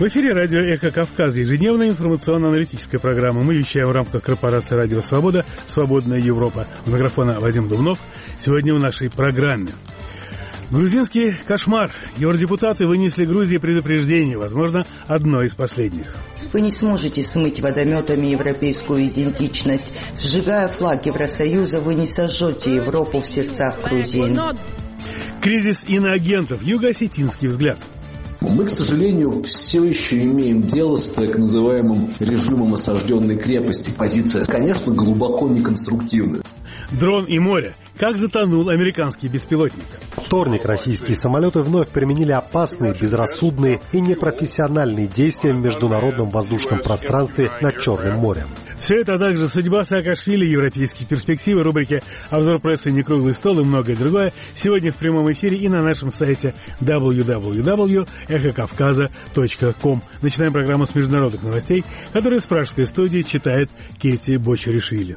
В эфире радио «Эхо Кавказа», ежедневная информационно-аналитическая программа. Мы вещаем в рамках корпорации «Радио Свобода», «Свободная Европа». У микрофона Вадим Дубнов. Сегодня в нашей программе. Грузинский кошмар. Евродепутаты вынесли Грузии предупреждение, возможно, одно из последних. Вы не сможете смыть водометами европейскую идентичность. Сжигая флаг Евросоюза, вы не сожжете Европу в сердцах грузин. Кризис иноагентов. Юго-осетинский взгляд. Мы, к сожалению, все еще имеем дело с так называемым режимом осажденной крепости. Позиция, конечно, глубоко неконструктивная. Дрон и море. Как затонул американский беспилотник. Вторник российские самолеты вновь применили опасные, безрассудные и непрофессиональные действия в международном воздушном пространстве над Черным морем. Все это, а также судьба Саакашвили, европейские перспективы, рубрики «Обзор прессы», «Некруглый стол» и многое другое сегодня в прямом эфире и на нашем сайте www.эхокавказа.ком. Начинаем программу с международных новостей, которые с пражской студии читает Кетти Бочаришвили.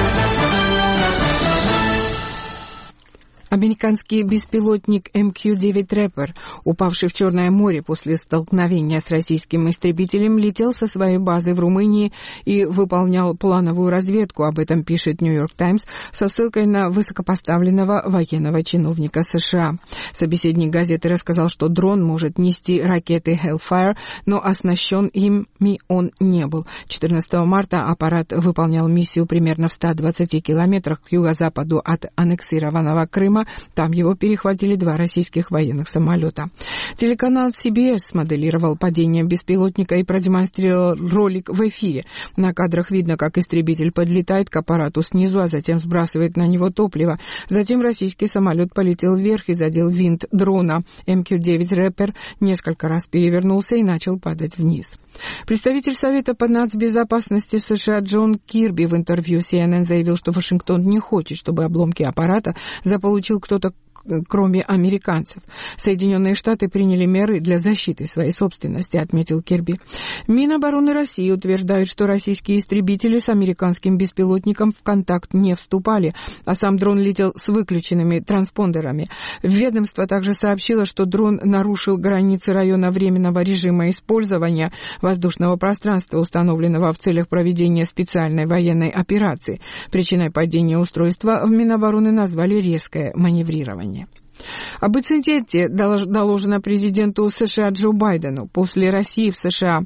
Американский беспилотник MQ-9 Raptor, упавший в Черное море после столкновения с российским истребителем, летел со своей базы в Румынии и выполнял плановую разведку. Об этом пишет Нью-Йорк Таймс со ссылкой на высокопоставленного военного чиновника США. Собеседник газеты рассказал, что дрон может нести ракеты Hellfire, но оснащен ими он не был. 14 марта аппарат выполнял миссию примерно в 120 километрах к юго-западу от аннексированного Крыма. Там его перехватили 2 российских военных самолета. Телеканал CBS смоделировал падение беспилотника и продемонстрировал ролик в эфире. На кадрах видно, как истребитель подлетает к аппарату снизу, а затем сбрасывает на него топливо. Затем российский самолет полетел вверх и задел винт дрона. MQ-9 Raptor несколько раз перевернулся и начал падать вниз. Представитель Совета по нацбезопасности США Джон Кирби в интервью CNN заявил, что Вашингтон не хочет, чтобы обломки аппарата заполучил кто-то, кроме американцев. Соединенные Штаты приняли меры для защиты своей собственности, отметил Кирби. Минобороны России утверждает, что российские истребители с американским беспилотником в контакт не вступали, а сам дрон летел с выключенными транспондерами. Ведомство также сообщило, что дрон нарушил границы района временного режима использования воздушного пространства, установленного в целях проведения специальной военной операции. Причиной падения устройства в Минобороны назвали резкое маневрирование. Об инциденте доложено президенту США Джо Байдену. Посла России в США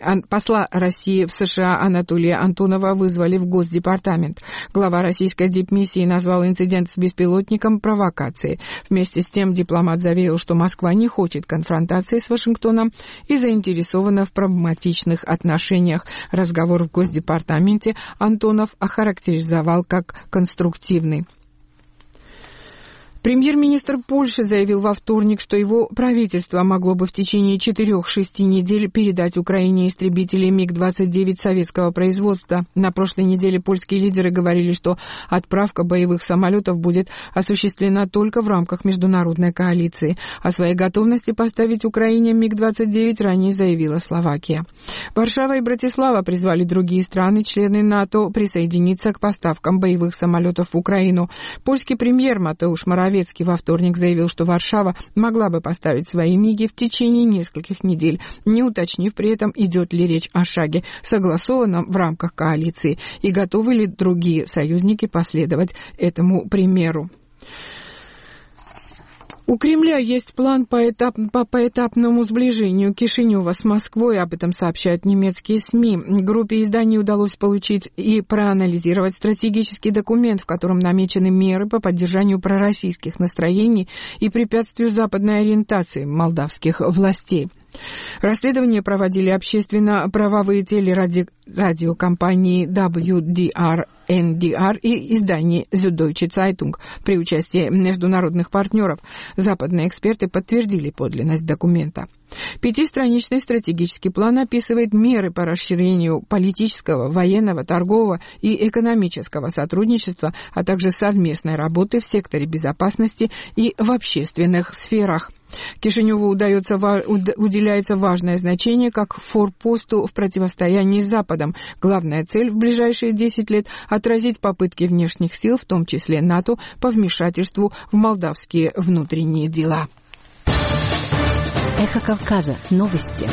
Анатолия Антонова вызвали в Госдепартамент. Глава российской дипмиссии назвал инцидент с беспилотником провокацией. Вместе с тем дипломат заверил, что Москва не хочет конфронтации с Вашингтоном и заинтересована в прагматичных отношениях. Разговор в Госдепартаменте Антонов охарактеризовал как конструктивный. Премьер-министр Польши заявил во вторник, что его правительство могло бы в течение 4-6 недель передать Украине истребители МиГ-29 советского производства. На прошлой неделе польские лидеры говорили, что отправка боевых самолетов будет осуществлена только в рамках международной коалиции. О своей готовности поставить Украине МиГ-29 ранее заявила Словакия. Варшава и Братислава призвали другие страны, члены НАТО, присоединиться к поставкам боевых самолетов в Украину. Польский премьер Матеуш Моравецкий во вторник заявил, что Варшава могла бы поставить свои МиГи в течение нескольких недель, не уточнив при этом, идет ли речь о шаге, согласованном в рамках коалиции, и готовы ли другие союзники последовать этому примеру. У Кремля есть план по поэтапному сближению Кишинева с Москвой, об этом сообщают немецкие СМИ. Группе изданий удалось получить и проанализировать стратегический документ, в котором намечены меры по поддержанию пророссийских настроений и препятствию западной ориентации молдавских властей. Расследование проводили общественно-правовые телерадиокомпании WDR-NDR и издание Süddeutsche Zeitung при участии международных партнеров. Западные эксперты подтвердили подлинность документа. 5-страничный стратегический план описывает меры по расширению политического, военного, торгового и экономического сотрудничества, а также совместной работы в секторе безопасности и в общественных сферах. Кишиневу уделяется важное значение как форпосту в противостоянии с Западом. Главная цель в ближайшие 10 лет – отразить попытки внешних сил, в том числе НАТО, по вмешательству в молдавские внутренние дела. Эхо Кавказа. Новости.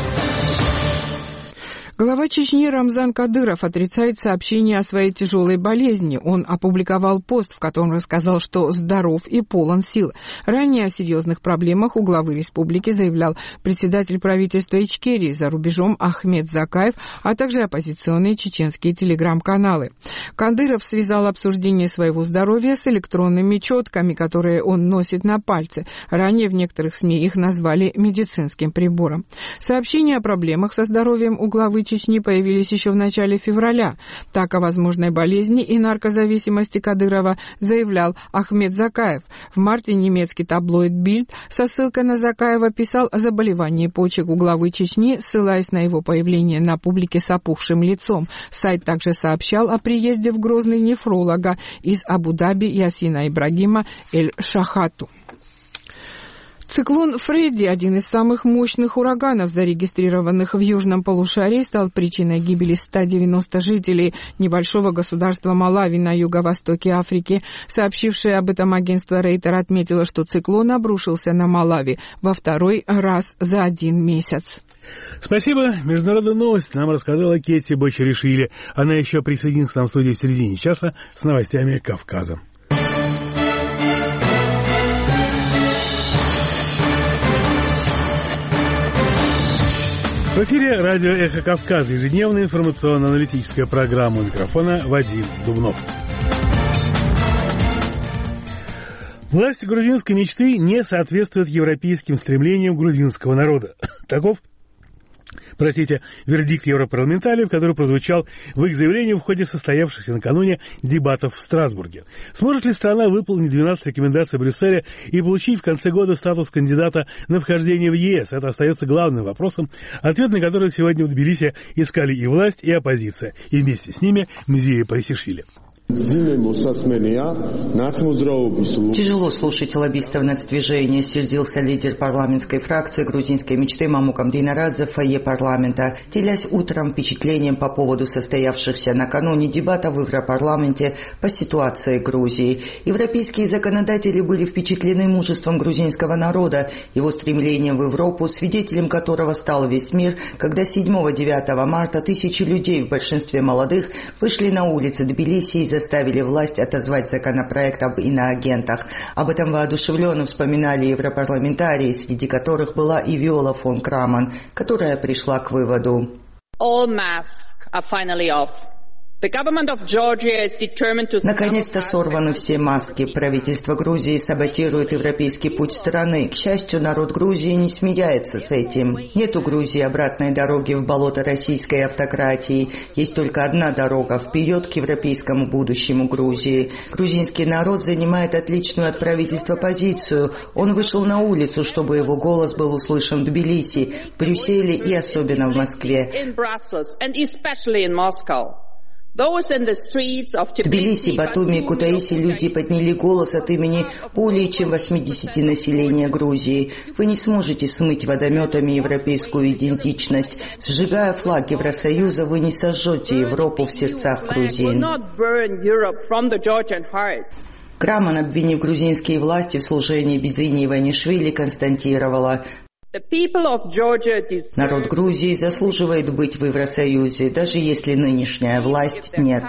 Глава Чечни Рамзан Кадыров отрицает сообщение о своей тяжелой болезни. Он опубликовал пост, в котором рассказал, что здоров и полон сил. Ранее о серьезных проблемах у главы республики заявлял председатель правительства Ичкерии за рубежом Ахмед Закаев, а также оппозиционные чеченские телеграм-каналы. Кадыров связал обсуждение своего здоровья с электронными четками, которые он носит на пальце. Ранее в некоторых СМИ их назвали медицинским прибором. Сообщения о проблемах со здоровьем у главы Чечни появились еще в начале февраля. Так о возможной болезни и наркозависимости Кадырова заявлял Ахмед Закаев. В марте немецкий таблоид «Бильд» со ссылкой на Закаева писал о заболевании почек у главы Чечни, ссылаясь на его появление на публике с опухшим лицом. Сайт также сообщал о приезде в Грозный нефролога из Абу-Даби Ясина Ибрагима Эль-Шахату. Циклон Фредди, один из самых мощных ураганов, зарегистрированных в южном полушарии, стал причиной гибели 190 жителей небольшого государства Малави на юго-востоке Африки. Сообщившее об этом агентство Рейтер отметило, что циклон обрушился на Малави во второй раз за 1 месяц. Спасибо. Международная новость нам рассказала Кетти Бочаришвили. Она еще присоединится к нам в студии в середине часа с новостями Кавказа. В эфире радио «Эхо Кавказа», ежедневная информационно-аналитическая программа. У микрофона Вадим Дубнов. Власти грузинской мечты не соответствуют европейским стремлениям грузинского народа. Таков вердикт европарламентариев, который прозвучал в их заявлении в ходе состоявшихся накануне дебатов в Страсбурге. Сможет ли страна выполнить 12 рекомендаций Брюсселя и получить в конце года статус кандидата на вхождение в ЕС? Это остается главным вопросом, ответ на который сегодня в Тбилиси искали и власть, и оппозиция, и вместе с ними Мзия Парисишвили. Тяжело слушать лоббистов нацдвижения, сердился лидер парламентской фракции грузинской мечты Мамукам Динарадзе в фойе парламента, делясь утром впечатлением по поводу состоявшихся накануне дебатов в Европарламенте по ситуации Грузии. Европейские законодатели были впечатлены мужеством грузинского народа, его стремлением в Европу, свидетелем которого стал весь мир, когда 7-9 марта тысячи людей, в большинстве молодых, вышли на улицы Тбилиси и заставили власть отозвать законопроект об иноагентах. Об этом воодушевленно вспоминали европарламентарии, среди которых была и Виола фон Крамон, которая пришла к выводу: All masks are finally off. Наконец-то сорваны все маски. Правительство Грузии саботирует европейский путь страны. К счастью, народ Грузии не смеяется с этим. Нет у Грузии обратной дороги в болото российской автократии. Есть только одна дорога вперед к европейскому будущему Грузии. Грузинский народ занимает отличную от правительства позицию. Он вышел на улицу, чтобы его голос был услышан в Тбилиси, Брюсселе и особенно в Москве. В Тбилиси, Батуми и Кутаиси люди подняли голос от имени более чем 80 населения Грузии. Вы не сможете смыть водометами европейскую идентичность. Сжигая флаг Евросоюза, вы не сожжете Европу в сердцах грузин. Крамон, обвинив грузинские власти в служении Бидзини Иванишвили, констатировала: народ Грузии заслуживает быть в Евросоюзе, даже если нынешняя власть нет.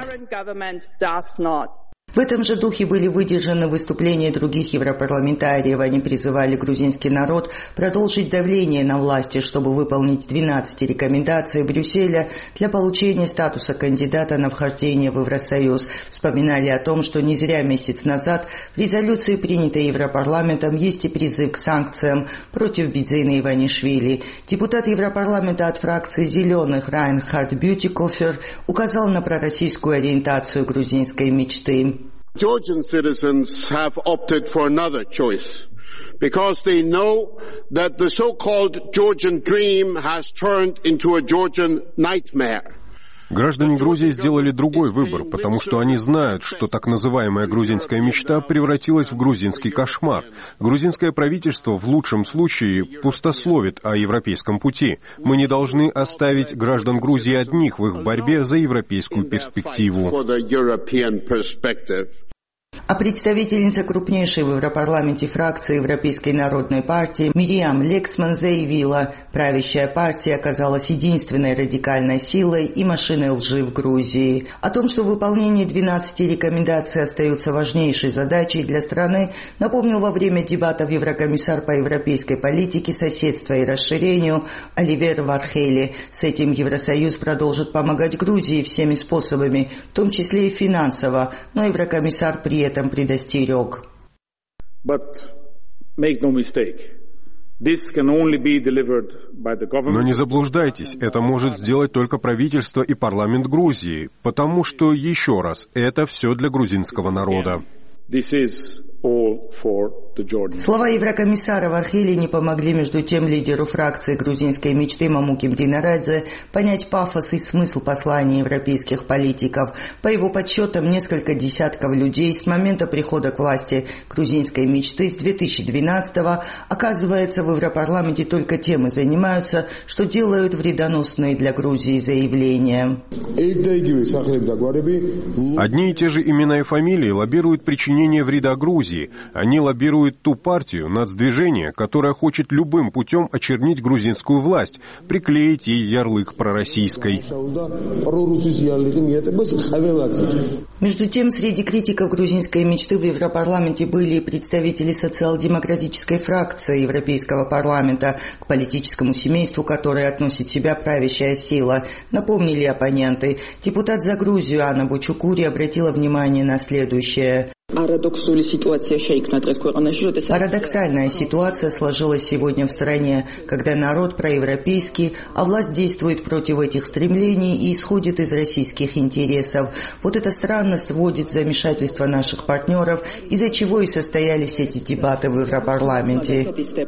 В этом же духе были выдержаны выступления других европарламентариев. Они призывали грузинский народ продолжить давление на власти, чтобы выполнить 12 рекомендаций Брюсселя для получения статуса кандидата на вхождение в Евросоюз. Вспоминали о том, что не зря месяц назад в резолюции, принятой Европарламентом, есть и призыв к санкциям против Бидзини Иванишвили. Депутат Европарламента от фракции «Зеленых» Райнхард Бютикофер указал на пророссийскую ориентацию грузинской мечты. Georgian citizens have opted for another choice because they know that the so-called Georgian dream has turned into a Georgian nightmare. Граждане Грузии сделали другой выбор, потому что они знают, что так называемая грузинская мечта превратилась в грузинский кошмар. Грузинское правительство в лучшем случае пустословит о европейском пути. Мы не должны оставить граждан Грузии одних в их борьбе за европейскую перспективу. А представительница крупнейшей в Европарламенте фракции Европейской народной партии Мириам Лексман заявила, правящая партия оказалась единственной радикальной силой и машиной лжи в Грузии. О том, что выполнение 12 рекомендаций остается важнейшей задачей для страны, напомнил во время дебатов еврокомиссар по европейской политике, соседству и расширению Оливер Вархели. С этим Евросоюз продолжит помогать Грузии всеми способами, в том числе и финансово, но еврокомиссар при этом предостерег. Но не заблуждайтесь, это может сделать только правительство и парламент Грузии, потому что, еще раз, это все для грузинского народа. Слова еврокомиссара Вархели не помогли между тем лидеру фракции грузинской мечты Мамуке Мдинарадзе понять пафос и смысл послания европейских политиков. По его подсчетам, несколько десятков людей с момента прихода к власти грузинской мечты с 2012-го, оказывается, в Европарламенте только тем и занимаются, что делают вредоносные для Грузии заявления. Одни и те же имена и фамилии лоббируют причинение вреда Грузии. Они лоббирует ту партию, нацдвижение, которая хочет любым путем очернить грузинскую власть, приклеить ей ярлык пророссийской. Между тем, среди критиков грузинской мечты в Европарламенте были и представители социал-демократической фракции Европейского парламента, к политическому семейству, которое относит себя правящая сила. Напомнили оппоненты. Депутат за Грузию Анна Бучукури обратила внимание на следующее. Парадоксальная ситуация сложилась сегодня в стране, когда народ проевропейский, а власть действует против этих стремлений и исходит из российских интересов. Вот эта странность вводит в замешательство наших партнеров, из-за чего и состоялись эти дебаты в Европарламенте.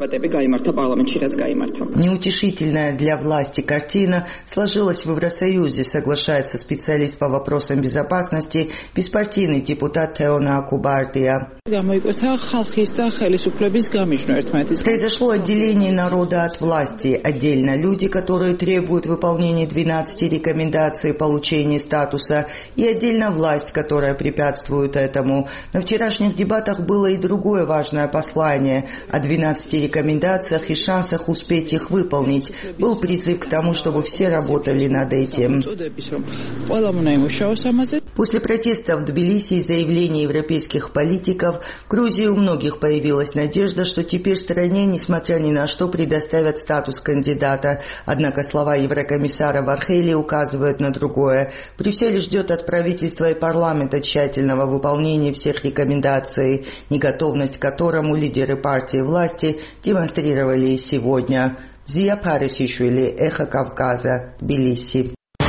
Неутешительная для власти картина сложилась в Евросоюзе, соглашается специалист по вопросам безопасности, беспартийный депутат Теона Акубардия. Произошло отделение народа от власти. Отдельно люди, которые требуют выполнения 12 рекомендаций получения статуса, и отдельно власть, которая препятствует этому. На вчерашних дебатах было и другое важное послание. О 12 рекомендациях и шансах успеть их выполнить. Был призыв к тому, чтобы все работали над этим. После протестов в Тбилиси и заявлений европейских политиков, в Грузии у многих появилась надежда, что теперь стране, несмотря ни на что, предоставят статус кандидата. Однако слова еврокомиссара Вархели указывают на другое. Брюссель ждет от правительства и парламента тщательного выполнения всех рекомендаций, неготовность к которому лидеры партии власти демонстрировали и сегодня. Зия Парисишвили, Эхо Кавказа, Тбилиси.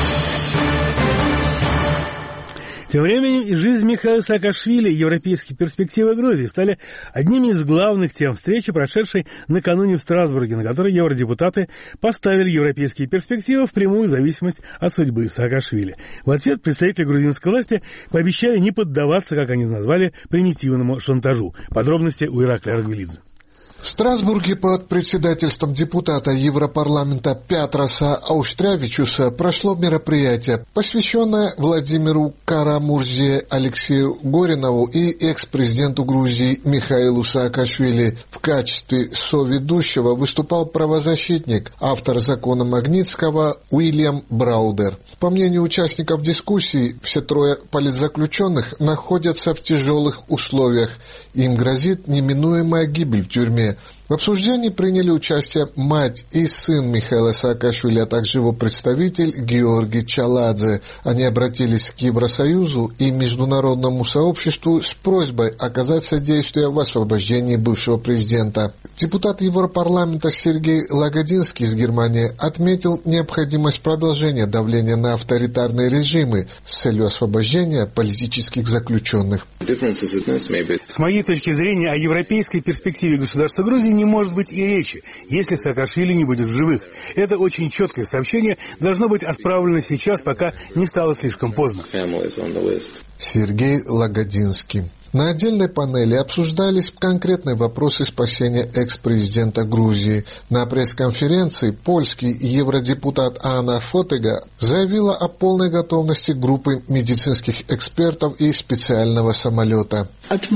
Тем временем и жизнь Михаила Саакашвили и европейские перспективы Грузии стали одними из главных тем встречи, прошедшей накануне в Страсбурге, на которой евродепутаты поставили европейские перспективы в прямую зависимость от судьбы Саакашвили. В ответ представители грузинской власти пообещали не поддаваться, как они назвали, примитивному шантажу. Подробности у Иракля Радмилидзе. В Страсбурге под председательством депутата Европарламента Пятроса Ауштрявичуса прошло мероприятие, посвященное Владимиру Карамурзе Алексею Горинову и экс-президенту Грузии Михаилу Саакашвили. В качестве соведущего выступал правозащитник, автор закона Магнитского Уильям Браудер. По мнению участников дискуссии, все трое политзаключенных находятся в тяжелых условиях. Им грозит неминуемая гибель в тюрьме. В обсуждении приняли участие мать и сын Михаила Саакашвили, а также его представитель Георгий Чаладзе. Они обратились к Евросоюзу и международному сообществу с просьбой оказать содействие в освобождении бывшего президента. Депутат Европарламента Сергей Лагодинский из Германии отметил необходимость продолжения давления на авторитарные режимы с целью освобождения политических заключенных. С моей точки зрения, о европейской перспективе государства Грузии не может быть и речи, если Саакашвили не будет в живых. Это очень четкое сообщение должно быть отправлено сейчас, пока не стало слишком поздно. Сергей Лагодинский. На отдельной панели обсуждались конкретные вопросы спасения экс-президента Грузии. На пресс-конференции польский евродепутат Анна Фотыга заявила о полной готовности группы медицинских экспертов и специального самолета.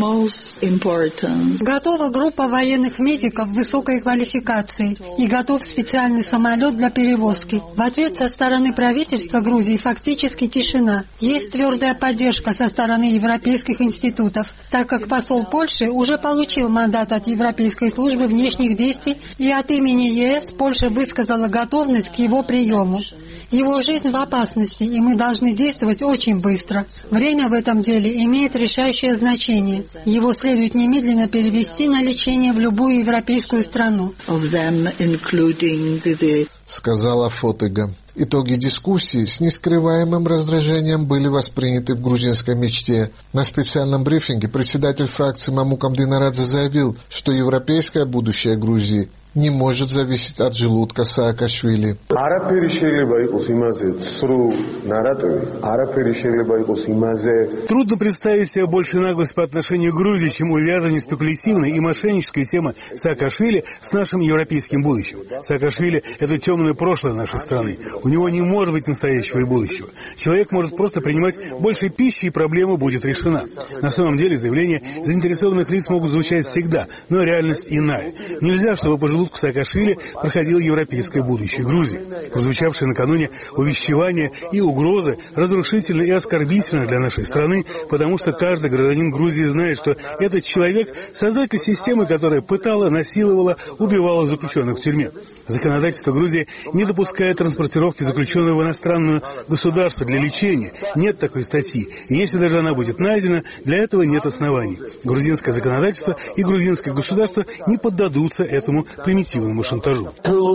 Готова группа военных медиков высокой квалификации и готов специальный самолет для перевозки. В ответ со стороны правительства Грузии фактически тишина. Есть твердая поддержка со стороны европейских институтов, так как посол Польши уже получил мандат от Европейской службы внешних действий, и от имени ЕС Польша высказала готовность к его приему. Его жизнь в опасности, и мы должны действовать очень быстро. Время в этом деле имеет решающее значение. Его следует немедленно перевести на лечение в любую европейскую страну, сказала Фотыга. Итоги дискуссии с нескрываемым раздражением были восприняты в грузинской мечте. На специальном брифинге председатель фракции Мамукам Динарадзе заявил, что европейское будущее Грузии не может зависеть от желудка Саакашвили. Трудно представить себе большую наглость по отношению к Грузии, чем увязывание спекулятивной и мошеннической темы Саакашвили с нашим европейским будущим. Саакашвили – это темное прошлое нашей страны. У него не может быть настоящего и будущего. Человек может просто принимать больше пищи, и проблема будет решена. На самом деле заявления заинтересованных лиц могут звучать всегда, но реальность иная. Нельзя, чтобы по желудку Саакашвили проходило европейское будущее Грузии. Прозвучавшие накануне увещевания и угрозы разрушительны и оскорбительны для нашей страны, потому что каждый гражданин Грузии знает, что этот человек – создатель системы, которая пытала, насиловала, убивала заключенных в тюрьме. Законодательство Грузии не допускает транспортировки заключенного в иностранное государство для лечения. Нет такой статьи. И если даже она будет найдена, для этого нет оснований. Грузинское законодательство и грузинское государство не поддадутся этому примитивному шантажу.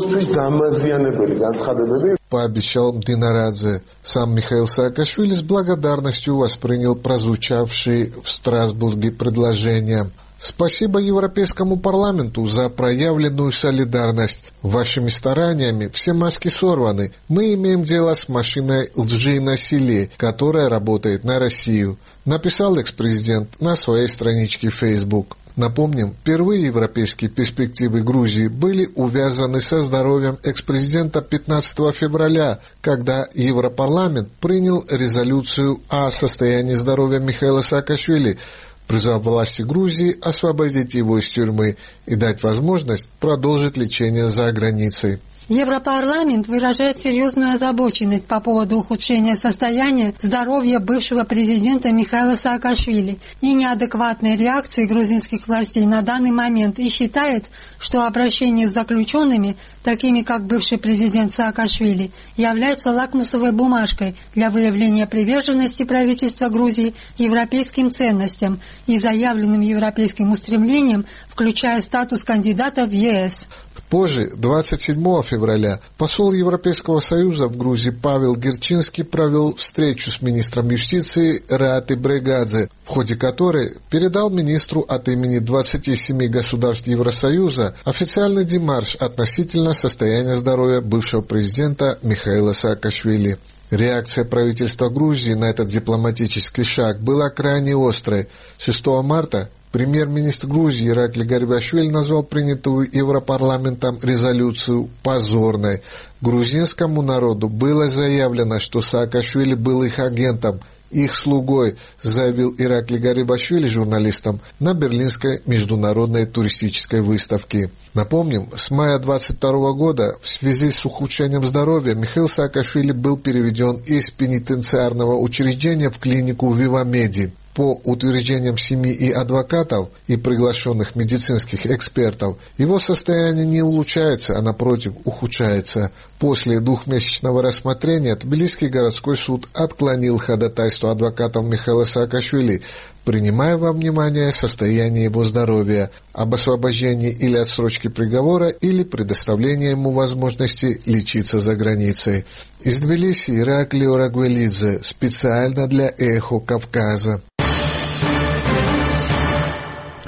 Пообещал Динарадзе. Сам Михаил Саакашвили с благодарностью воспринял прозвучавшие в Страсбурге предложения. Спасибо Европейскому парламенту за проявленную солидарность. Вашими стараниями все маски сорваны. Мы имеем дело с машиной лжи и насилия, которая работает на Россию, написал экс-президент на своей страничке в Facebook. Напомним, впервые европейские перспективы Грузии были увязаны со здоровьем экс-президента 15 февраля, когда Европарламент принял резолюцию о состоянии здоровья Михаила Саакашвили, призвав власти Грузии освободить его из тюрьмы и дать возможность продолжить лечение за границей. Европарламент выражает серьезную озабоченность по поводу ухудшения состояния здоровья бывшего президента Михаила Саакашвили и неадекватной реакции грузинских властей на данный момент и считает, что обращение с заключенными, такими как бывший президент Саакашвили, является лакмусовой бумажкой для выявления приверженности правительства Грузии европейским ценностям и заявленным европейским устремлениям, включая статус кандидата в ЕС. Позже, 27 февраля, посол Европейского Союза в Грузии Павел Герчинский провел встречу с министром юстиции Рати Брегадзе, в ходе которой передал министру от имени 27 государств Евросоюза официальный демарш относительно состояния здоровья бывшего президента Михаила Саакашвили. Реакция правительства Грузии на этот дипломатический шаг была крайне острой. 6 марта премьер-министр Грузии Иракли Гарибашвили назвал принятую Европарламентом резолюцию позорной. Грузинскому народу было заявлено, что Саакашвили был их агентом, их слугой, заявил Иракли Гарибашвили журналистам на Берлинской международной туристической выставке. Напомним, с мая 22 года в связи с ухудшением здоровья Михаил Саакашвили был переведен из пенитенциарного учреждения в клинику Вивамеди. По утверждениям семьи и адвокатов и приглашенных медицинских экспертов, его состояние не улучшается, а напротив ухудшается. После двухмесячного рассмотрения Тбилисский городской суд отклонил ходатайство адвокатов Михаила Саакашвили, принимая во внимание состояние его здоровья, об освобождении или отсрочке приговора или предоставлении ему возможности лечиться за границей. Из Тбилиси Ираклий Орагвелидзе, специально для «Эхо Кавказа».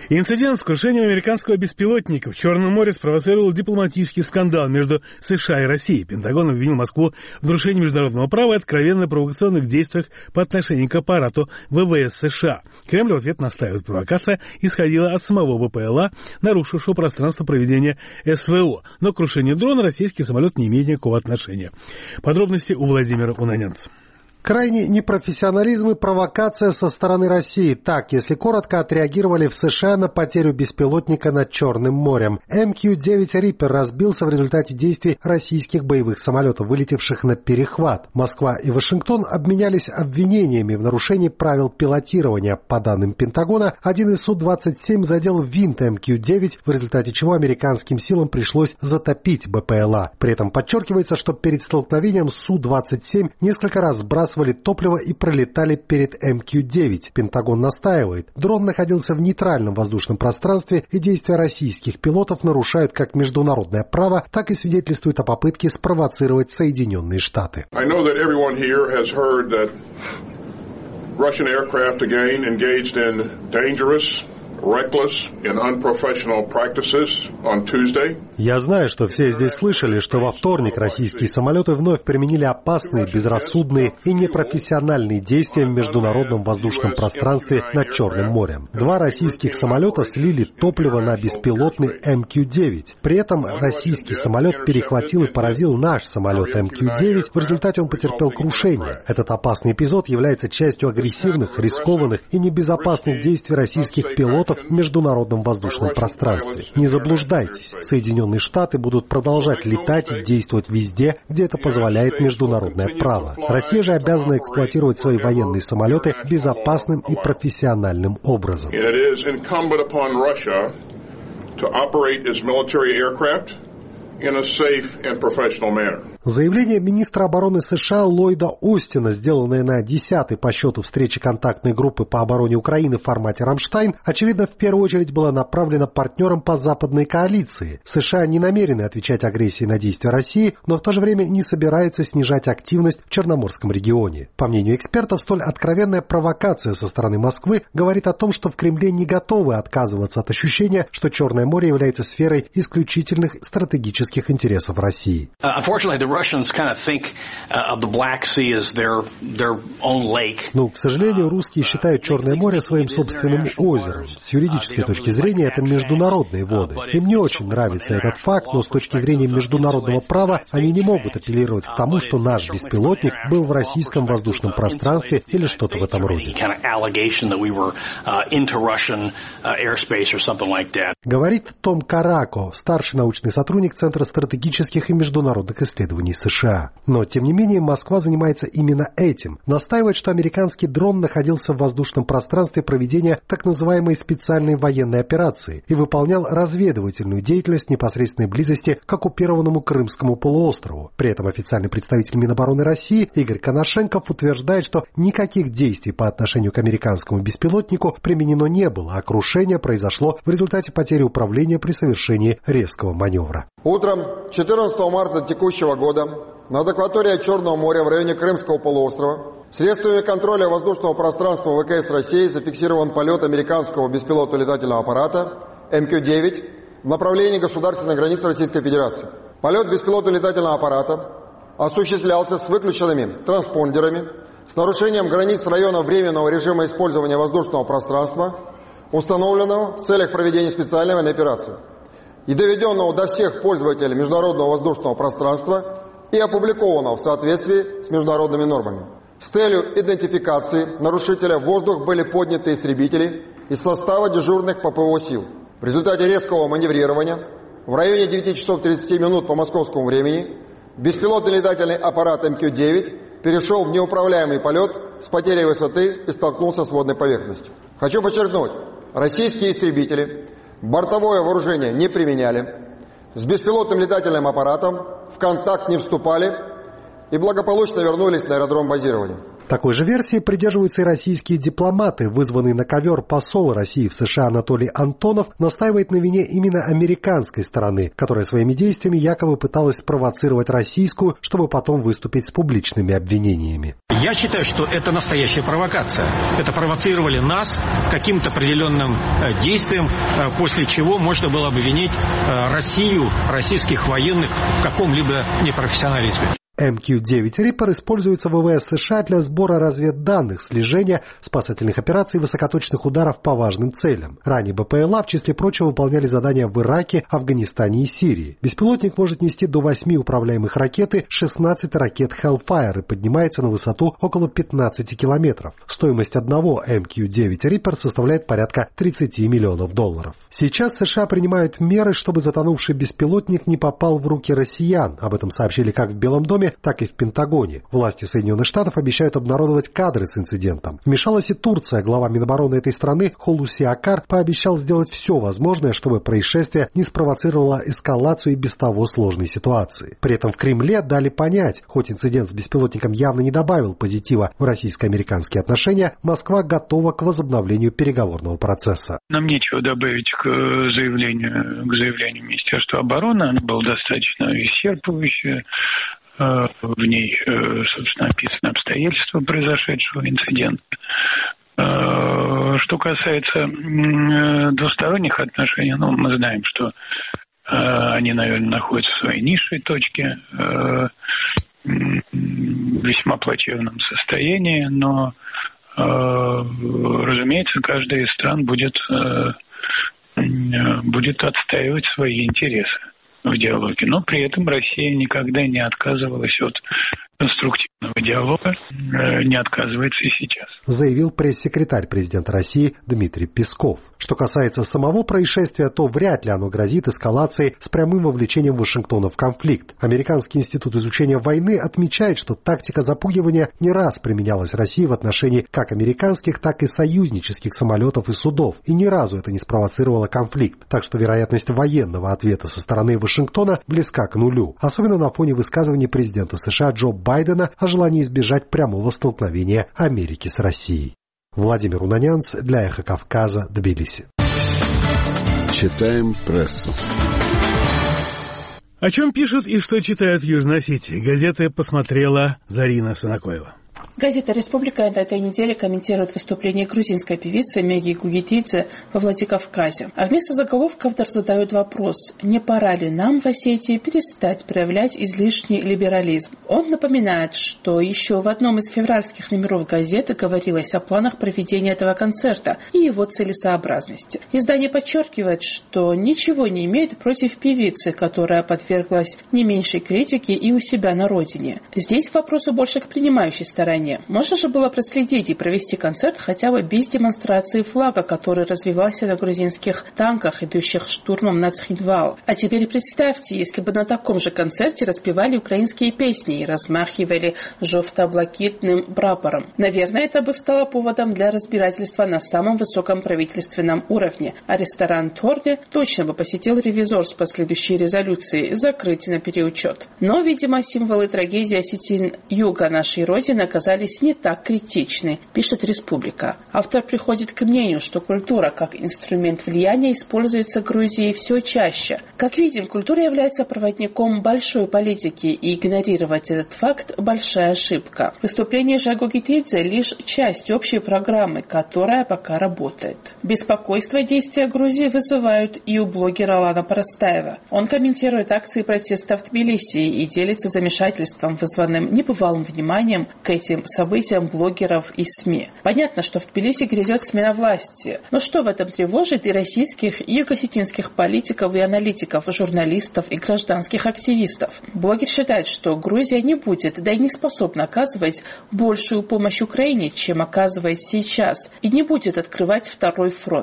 Инцидент с крушением американского беспилотника в Черном море спровоцировал дипломатический скандал между США и Россией. Пентагон обвинил Москву в нарушении международного права и откровенно провокационных действиях по отношению к аппарату ВВС США. Кремль в ответ настаивает, провокация исходила от самого БПЛА, нарушившего пространство проведения СВО. Но к крушению дрона российский самолет не имеет никакого отношения. Подробности у Владимира Унанянца. Крайний непрофессионализм и провокация со стороны России. Так, если коротко, отреагировали в США на потерю беспилотника над Черным морем. МК-9 Reaper разбился в результате действий российских боевых самолетов, вылетевших на перехват. Москва и Вашингтон обменялись обвинениями в нарушении правил пилотирования. По данным Пентагона, один из Су-27 задел винт МК-9, в результате чего американским силам пришлось затопить БПЛА. При этом подчеркивается, что перед столкновением Су-27 несколько раз сбрасывали топливо и пролетали перед МК-9. Пентагон настаивает. Дрон находился в нейтральном воздушном пространстве, и действия российских пилотов нарушают как международное право, так и свидетельствуют о попытке спровоцировать Соединенные Штаты. Russian aircraft again engaged in dangerous, reckless and unprofessional practices on Tuesday. Я знаю, что все здесь слышали, что во вторник российские самолеты вновь применили опасные, безрассудные и непрофессиональные действия в международном воздушном пространстве над Черным морем. 2 российских самолета слили топливо на беспилотный МК-9. При этом российский самолет перехватил и поразил наш самолет МК-9. В результате он потерпел крушение. Этот опасный эпизод является частью агрессивных, рискованных и небезопасных действий российских пилотов в международном воздушном пространстве. Не заблуждайтесь, Соединенные Штаты будут продолжать летать и действовать везде, где это позволяет международное право. Россия же обязана эксплуатировать свои военные самолеты безопасным и профессиональным образом. Заявление министра обороны США Ллойда Остина, сделанное на 10-й по счету встрече контактной группы по обороне Украины в формате «Рамштайн», очевидно, в первую очередь было направлено партнерам по западной коалиции. США не намерены отвечать агрессией на действия России, но в то же время не собираются снижать активность в Черноморском регионе. По мнению экспертов, столь откровенная провокация со стороны Москвы говорит о том, что в Кремле не готовы отказываться от ощущения, что Черное море является сферой исключительных стратегических интересов России. Но, к сожалению, русские считают Черное море своим собственным озером. С юридической точки зрения это международные воды. Им не очень нравится этот факт, но с точки зрения международного права они не могут апеллировать к тому, что наш беспилотник был в российском воздушном пространстве или что-то в этом роде. Говорит Том Карако, старший научный сотрудник Центра стратегических и международных исследований США. Но, тем не менее, Москва занимается именно этим. Настаивает, что американский дрон находился в воздушном пространстве проведения так называемой специальной военной операции и выполнял разведывательную деятельность в непосредственной близости к оккупированному Крымскому полуострову. При этом официальный представитель Минобороны России Игорь Коношенков утверждает, что никаких действий по отношению к американскому беспилотнику применено не было, а крушение произошло в результате потери управления при совершении резкого маневра. Утром 14 марта текущего года над акваторией Черного моря в районе Крымского полуострова средствами контроля воздушного пространства ВКС России зафиксирован полет американского беспилотного летательного аппарата МК-9 в направлении государственной границы Российской Федерации. Полет беспилотного летательного аппарата осуществлялся с выключенными транспондерами, с нарушением границ района временного режима использования воздушного пространства, установленного в целях проведения специальной военной операции и доведенного до всех пользователей международного воздушного пространства и опубликованного в соответствии с международными нормами. С целью идентификации нарушителя в воздух были подняты истребители из состава дежурных ППО сил. В результате резкого маневрирования в районе 9 часов 30 минут по московскому времени беспилотный летательный аппарат МК-9 перешел в неуправляемый полет с потерей высоты и столкнулся с водной поверхностью. Хочу подчеркнуть, российские истребители бортовое вооружение не применяли, с беспилотным летательным аппаратом в контакт не вступали и благополучно вернулись на аэродром базирования. Такой же версии придерживаются и российские дипломаты. Вызванный на ковер посол России в США Анатолий Антонов настаивает на вине именно американской стороны, которая своими действиями якобы пыталась спровоцировать российскую, чтобы потом выступить с публичными обвинениями. Я считаю, что это настоящая провокация. Это провоцировали нас каким-то определенным действием, после чего можно было обвинить Россию, российских военных в каком-либо непрофессионализме. МК-9 Reaper используется в ВВС США для сбора разведданных, слежения, спасательных операций и высокоточных ударов по важным целям. Ранее БПЛА, в числе прочего, выполняли задания в Ираке, Афганистане и Сирии. Беспилотник может нести до 8 управляемых ракет и 16 ракет Hellfire и поднимается на высоту около 15 километров. Стоимость одного МК-9 Reaper составляет порядка $30 миллионов. Сейчас США принимают меры, чтобы затонувший беспилотник не попал в руки россиян. Об этом сообщили как в Белом доме, так и в Пентагоне. Власти Соединенных Штатов обещают обнародовать кадры с инцидентом. Вмешалась и Турция. Глава Минобороны этой страны Хулуси Акар пообещал сделать все возможное, чтобы происшествие не спровоцировало эскалацию и без того сложной ситуации. При этом в Кремле дали понять, хоть инцидент с беспилотником явно не добавил позитива в российско-американские отношения, Москва готова к возобновлению переговорного процесса. Нам нечего добавить к заявлению Министерства обороны. Оно было достаточно исчерпывающее. В ней, собственно, описаны обстоятельства произошедшего инцидента. Что касается двусторонних отношений, мы знаем, что они, наверное, находятся в своей низшей точке, в весьма плачевном состоянии, но, разумеется, каждая из стран будет отстаивать свои интересы в диалоге. Но при этом Россия никогда не отказывалась от конструктивного диалога, не отказывается и сейчас. Заявил пресс-секретарь президента России Дмитрий Песков. Что касается самого происшествия, то вряд ли оно грозит эскалацией с прямым вовлечением Вашингтона в конфликт. Американский институт изучения войны отмечает, что тактика запугивания не раз применялась России в отношении как американских, так и союзнических самолетов и судов, и ни разу это не спровоцировало конфликт. Так что вероятность военного ответа со стороны Вашингтона близка к нулю, особенно на фоне высказываний президента США Джо Байдена о желании избежать прямого столкновения Америки с Россией. Владимир Унанянц для Эхо Кавказа, Тбилиси. Читаем прессу. О чем пишут и что читают в Южной Осетии? Газеты посмотрела Зарина Санакоева. Газета «Республика» на этой неделе комментирует выступление грузинской певицы Меги Гугитидзе во Владикавказе. А вместо заголовка автор задает вопрос, не пора ли нам в Осетии перестать проявлять излишний либерализм. Он напоминает, что еще в одном из февральских номеров газеты говорилось о планах проведения этого концерта и его целесообразности. Издание подчеркивает, что ничего не имеет против певицы, которая подверглась не меньшей критике и у себя на родине. Здесь вопросы больше к принимающей стороне. Можно же было проследить и провести концерт хотя бы без демонстрации флага, который развивался на грузинских танках, идущих штурмом на Цхинвал. А теперь представьте, если бы на таком же концерте распевали украинские песни и размахивали жовто-блакитным прапором. Наверное, это бы стало поводом для разбирательства на самом высоком правительственном уровне. А ресторан Торне точно бы посетил ревизор с последующей резолюцией закрыть на переучет. Но, видимо, символы трагедии осетин юга нашей Родины оказались не так критичны, пишет «Республика». Автор приходит к мнению, что культура как инструмент влияния используется Грузией все чаще. Как видим, культура является проводником большой политики, и игнорировать этот факт – большая ошибка. Выступление же Гугитидзе – лишь часть общей программы, которая пока работает. Беспокойство действия Грузии вызывают и у блогера Алана Парастаева. Он комментирует акции протеста в Тбилиси и делится замешательством, вызванным небывалым вниманием к этим событиям блогеров и СМИ. Понятно, что в Тбилиси грядет смена власти. Но что в этом тревожит и российских, и юго-осетинских политиков и аналитиков, журналистов и гражданских активистов? Блогер считает, что Грузия не будет, да и не способна оказывать большую помощь Украине, чем оказывает сейчас, и не будет открывать второй фронт.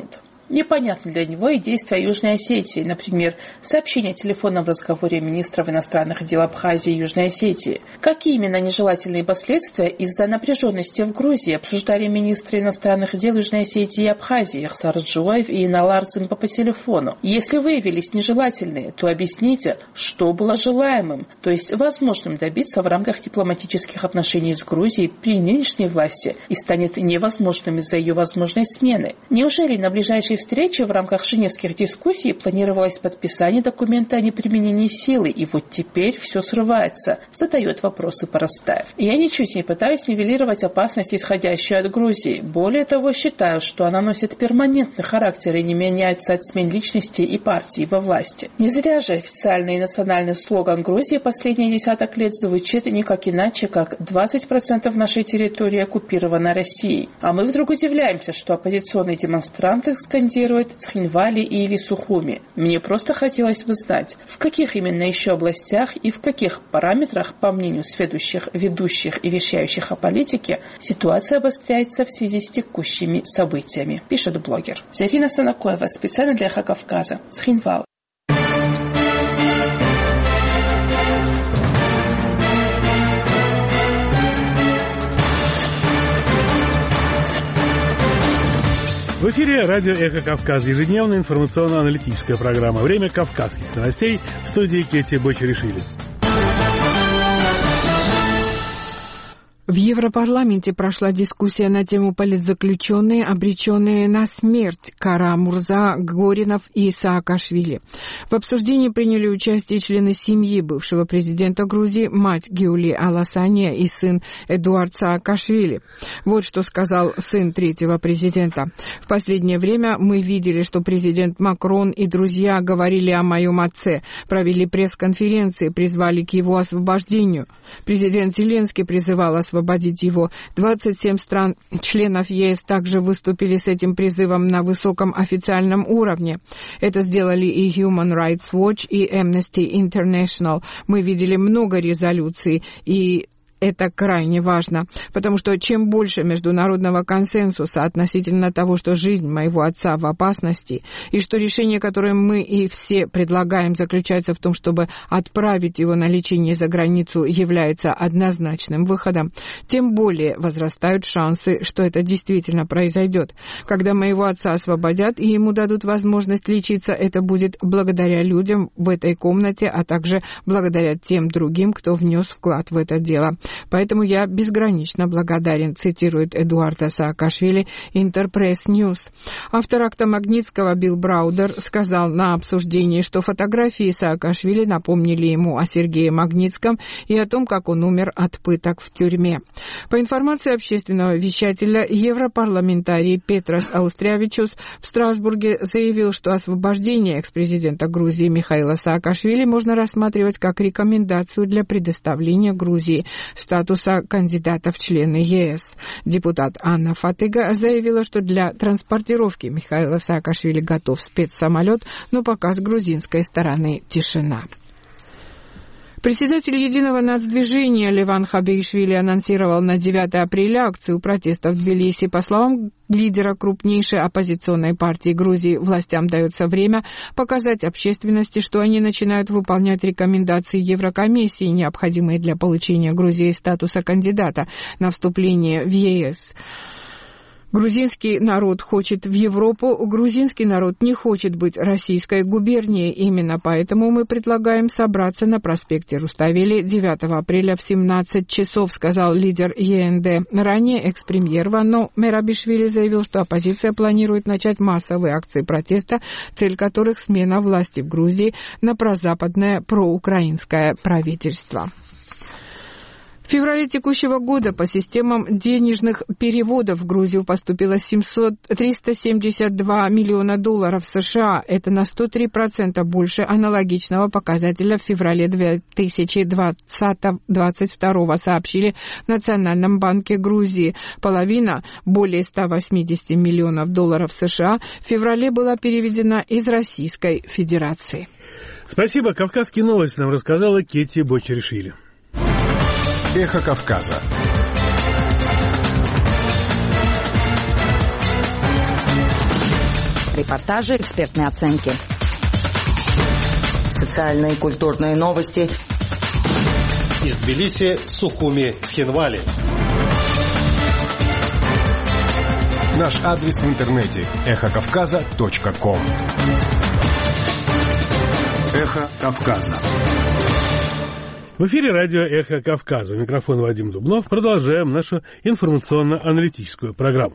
Непонятны для него и действия Южной Осетии, например, сообщение о телефонном разговоре министров иностранных дел Абхазии и Южной Осетии. Какие именно нежелательные последствия из-за напряженности в Грузии обсуждали министры иностранных дел Южной Осетии и Абхазии Ахсар Джуаев и Инал Арцин по телефону. Если выявились нежелательные, то объясните, что было желаемым, то есть возможным добиться в рамках дипломатических отношений с Грузией при нынешней власти и станет невозможным из-за ее возможной смены. Неужели на ближайшей встрече в рамках женевских дискуссий планировалось подписание документа о неприменении силы, и вот теперь все срывается, задает вопросы Парастаев. Я ничуть не пытаюсь нивелировать опасность, исходящую от Грузии. Более того, считаю, что она носит перманентный характер и не меняется от смен личности и партии во власти. Не зря же официальный и национальный слоган Грузии последние десяток лет звучит никак иначе, как 20% нашей территории оккупировано Россией. А мы вдруг удивляемся, что оппозиционные демонстранты скандируют Цхинвали или Сухуми. Мне просто хотелось бы знать, в каких именно еще областях и в каких параметрах, по мнению сведущих, ведущих и вещающих о политике, ситуация обостряется в связи с текущими событиями, пишет блогер. Зарина Санакоева, специально для Эхо Кавказа, Цхинвал. В эфире радио «Эхо Кавказ», ежедневная информационно-аналитическая программа «Время кавказских новостей», в студии Кетти Бочеришвили. В Европарламенте прошла дискуссия на тему политзаключенные, обреченные на смерть Кара-Мурза, Горинов и Саакашвили. В обсуждении приняли участие члены семьи бывшего президента Грузии, мать Гюли Аласания и сын Эдуард Саакашвили. Вот что сказал сын третьего президента. В последнее время мы видели, что президент Макрон и друзья говорили о моем отце, провели пресс-конференции, призвали к его освобождению. Президент Зеленский призывал освободить его. 27 стран-членов ЕС также выступили с этим призывом на высоком официальном уровне. Это сделали и Human Rights Watch, и Amnesty International. Мы видели много резолюций, и это крайне важно, потому что чем больше международного консенсуса относительно того, что жизнь моего отца в опасности, и что решение, которое мы и все предлагаем, заключается в том, чтобы отправить его на лечение за границу, является однозначным выходом, тем более возрастают шансы, что это действительно произойдет. Когда моего отца освободят и ему дадут возможность лечиться, это будет благодаря людям в этой комнате, а также благодаря тем другим, кто внес вклад в это дело. Поэтому я безгранично благодарен, цитирует Эдуарда Саакашвили Интерпресс Ньюс. Автор акта Магнитского Билл Браудер сказал на обсуждении, что фотографии Саакашвили напомнили ему о Сергее Магнитском и о том, как он умер от пыток в тюрьме. По информации общественного вещателя, европарламентарий Петрос Аустрявичус в Страсбурге заявил, что освобождение экс-президента Грузии Михаила Саакашвили можно рассматривать как рекомендацию для предоставления Грузии статуса кандидата в члены ЕС. Депутат Анна Фатыга заявила, что для транспортировки Михаила Саакашвили готов спецсамолет, но пока с грузинской стороны тишина. Председатель Единого нацдвижения Леван Хабеишвили анонсировал на 9 апреля акцию протеста в Тбилиси. По словам лидера крупнейшей оппозиционной партии Грузии, властям дается время показать общественности, что они начинают выполнять рекомендации Еврокомиссии, необходимые для получения Грузии статуса кандидата на вступление в ЕС. Грузинский народ хочет в Европу, грузинский народ не хочет быть российской губернией. Именно поэтому мы предлагаем собраться на проспекте Руставели 9 апреля в 17 часов, сказал лидер ЕНД. Ранее экс-премьер Вано Мерабишвили заявил, что оппозиция планирует начать массовые акции протеста, цель которых смена власти в Грузии на прозападное проукраинское правительство. В феврале текущего года по системам денежных переводов в Грузию поступило 372 миллиона долларов США. Это на 103% больше аналогичного показателя в феврале 2022, сообщили в Национальном банке Грузии. Половина, более 180 миллионов долларов США, в феврале была переведена из Российской Федерации. Спасибо. «Кавказские новости» нам рассказала Кетти Бочеришвили. Эхо Кавказа. репортажи, экспертные оценки. Социальные и культурные новости. Из Тбилиси, Сухуми, Цхинвали. Наш адрес в интернете эхокавказа.ком. Эхо Кавказа. В эфире радио «Эхо Кавказа». У микрофона Вадим Дубнов. Продолжаем нашу информационно-аналитическую программу.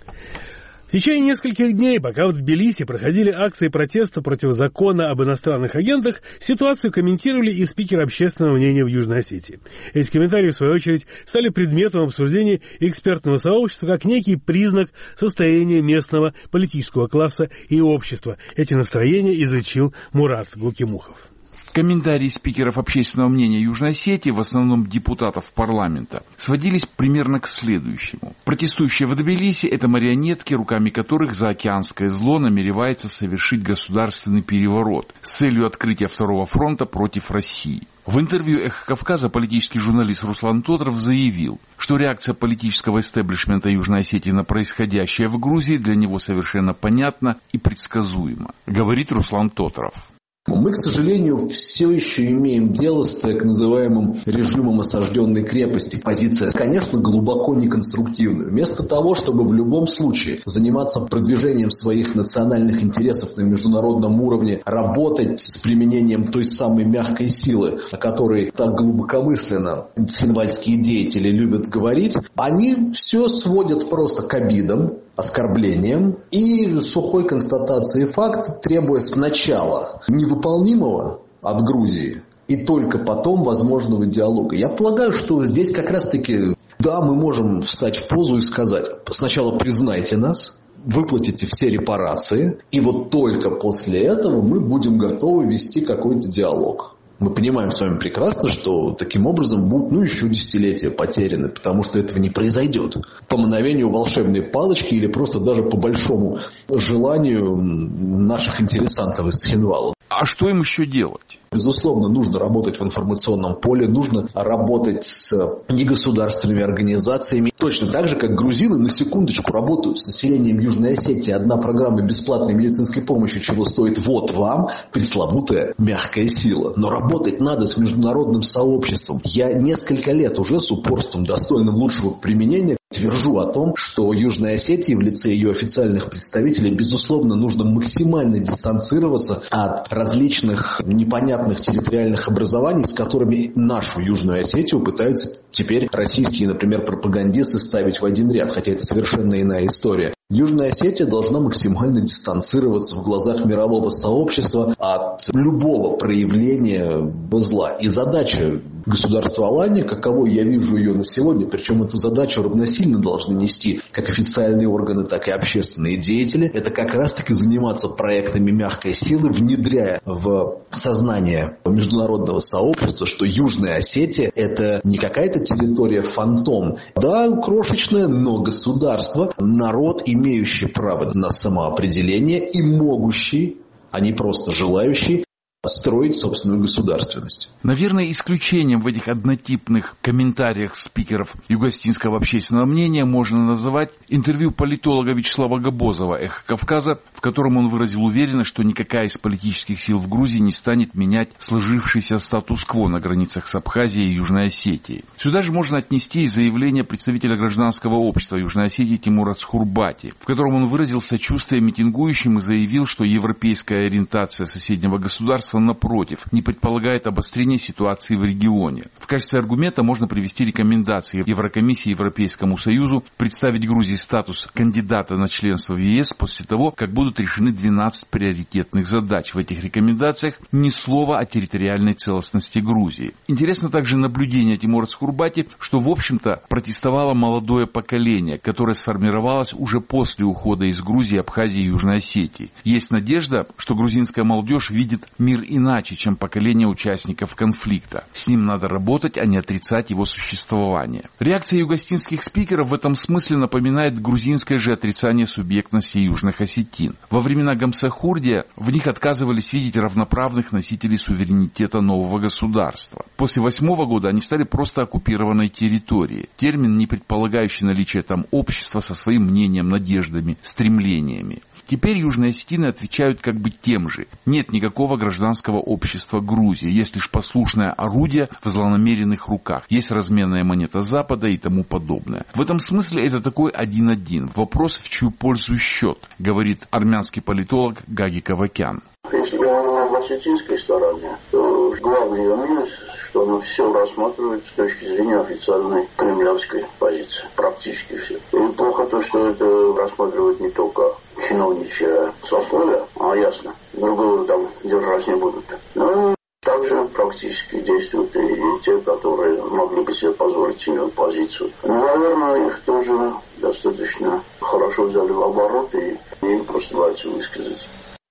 В течение нескольких дней, пока в Тбилиси проходили акции протеста против закона об иностранных агентах, ситуацию комментировали и спикеры общественного мнения в Южной Осетии. Эти комментарии, в свою очередь, стали предметом обсуждения экспертного сообщества как некий признак состояния местного политического класса и общества. Эти настроения изучил Мурат Глукимухов. Комментарии спикеров общественного мнения Южной Осетии, в основном депутатов парламента, сводились примерно к следующему. Протестующие в Тбилиси – это марионетки, руками которых заокеанское зло намеревается совершить государственный переворот с целью открытия второго фронта против России. В интервью «Эхо Кавказа» политический журналист Руслан Тотров заявил, что реакция политического истеблишмента Южной Осетии на происходящее в Грузии для него совершенно понятна и предсказуема, говорит Руслан Тотров. Мы, к сожалению, все еще имеем дело с так называемым режимом осажденной крепости. Позиция, конечно, глубоко неконструктивная. Вместо того, чтобы в любом случае заниматься продвижением своих национальных интересов на международном уровне, работать с применением той самой мягкой силы, о которой так глубокомысленно цхинвальские деятели любят говорить, они все сводят просто к обидам, оскорблением и сухой констатацией факта, требуя сначала невыполнимого от Грузии и только потом возможного диалога. Я полагаю, что здесь как раз-таки, да, мы можем встать в позу и сказать: сначала признайте нас, выплатите все репарации, и вот только после этого мы будем готовы вести какой-то диалог. Мы понимаем с вами прекрасно, что таким образом будут еще десятилетия потеряны, потому что этого не произойдет по мановению волшебной палочки или просто даже по большому желанию наших интересантов из Цхинвала. А что им еще делать? Безусловно, нужно работать в информационном поле, нужно работать с негосударственными организациями. Точно так же, как грузины, на секундочку, работают с населением Южной Осетии. Одна программа бесплатной медицинской помощи чего стоит? Вот вам пресловутая мягкая сила. Но работать надо с международным сообществом. Я несколько лет уже с упорством, достойным лучшего применения, твержу о том, что Южной Осетии в лице ее официальных представителей, безусловно, нужно максимально дистанцироваться от различных непонятных территориальных образований, с которыми нашу Южную Осетию пытаются теперь российские, например, пропагандисты ставить в один ряд, хотя это совершенно иная история. Южная Осетия должна максимально дистанцироваться в глазах мирового сообщества от любого проявления зла. И задача государства Алания, каковой я вижу ее на сегодня, причем эту задачу равносильно должны нести как официальные органы, так и общественные деятели, это как раз-таки заниматься проектами мягкой силы, внедряя в сознание международного сообщества, что Южная Осетия – это не какая-то территория-фантом, да, крошечное, но государство, народ, имеющий право на самоопределение и могущий, а не просто желающий, строить собственную государственность. Наверное, исключением в этих однотипных комментариях спикеров юго-осетинского общественного мнения можно называть интервью политолога Вячеслава Габозова «Эхо Кавказа», в котором он выразил уверенность, что никакая из политических сил в Грузии не станет менять сложившийся статус-кво на границах с Абхазией и Южной Осетией. Сюда же можно отнести и заявление представителя гражданского общества Южной Осетии Тимура Цхурбати, в котором он выразил сочувствие митингующим и заявил, что европейская ориентация соседнего государства, напротив, не предполагает обострения ситуации в регионе. В качестве аргумента можно привести рекомендации Еврокомиссии Европейскому Союзу представить Грузии статус кандидата на членство в ЕС после того, как будут решены 12 приоритетных задач. В этих рекомендациях ни слова о территориальной целостности Грузии. Интересно также наблюдение Тимура Цхурбати, что, в общем-то, протестовало молодое поколение, которое сформировалось уже после ухода из Грузии, Абхазии и Южной Осетии. Есть надежда, что грузинская молодежь видит мир иначе, чем поколение участников конфликта. С ним надо работать, а не отрицать его существование. Реакция юго-осетинских спикеров в этом смысле напоминает грузинское же отрицание субъектности южных осетин. Во времена Гамсахурдия в них отказывались видеть равноправных носителей суверенитета нового государства. После 2008 года они стали просто оккупированной территорией. Термин, не предполагающий наличие там общества со своим мнением, надеждами, стремлениями. Теперь южные осетины отвечают как бы тем же. Нет никакого гражданского общества Грузии, есть лишь послушное орудие в злонамеренных руках, есть разменная монета Запада и тому подобное. В этом смысле это такой 1-1. Вопрос, в чью пользу счет, говорит армянский политолог Гаги Кавакян. Если говорить об осетинской стороне, то главный ее минус, что она все рассматривает с точки зрения официальной кремлевской позиции. Практически все. И плохо то, что это рассматривает не только чиновничье сословие, а ясно, другого там держать не будут. Но также практически действуют и те, которые могли бы себе позволить иметь позицию. Но, наверное, их тоже достаточно хорошо взяли в оборот и им просто боятся высказать.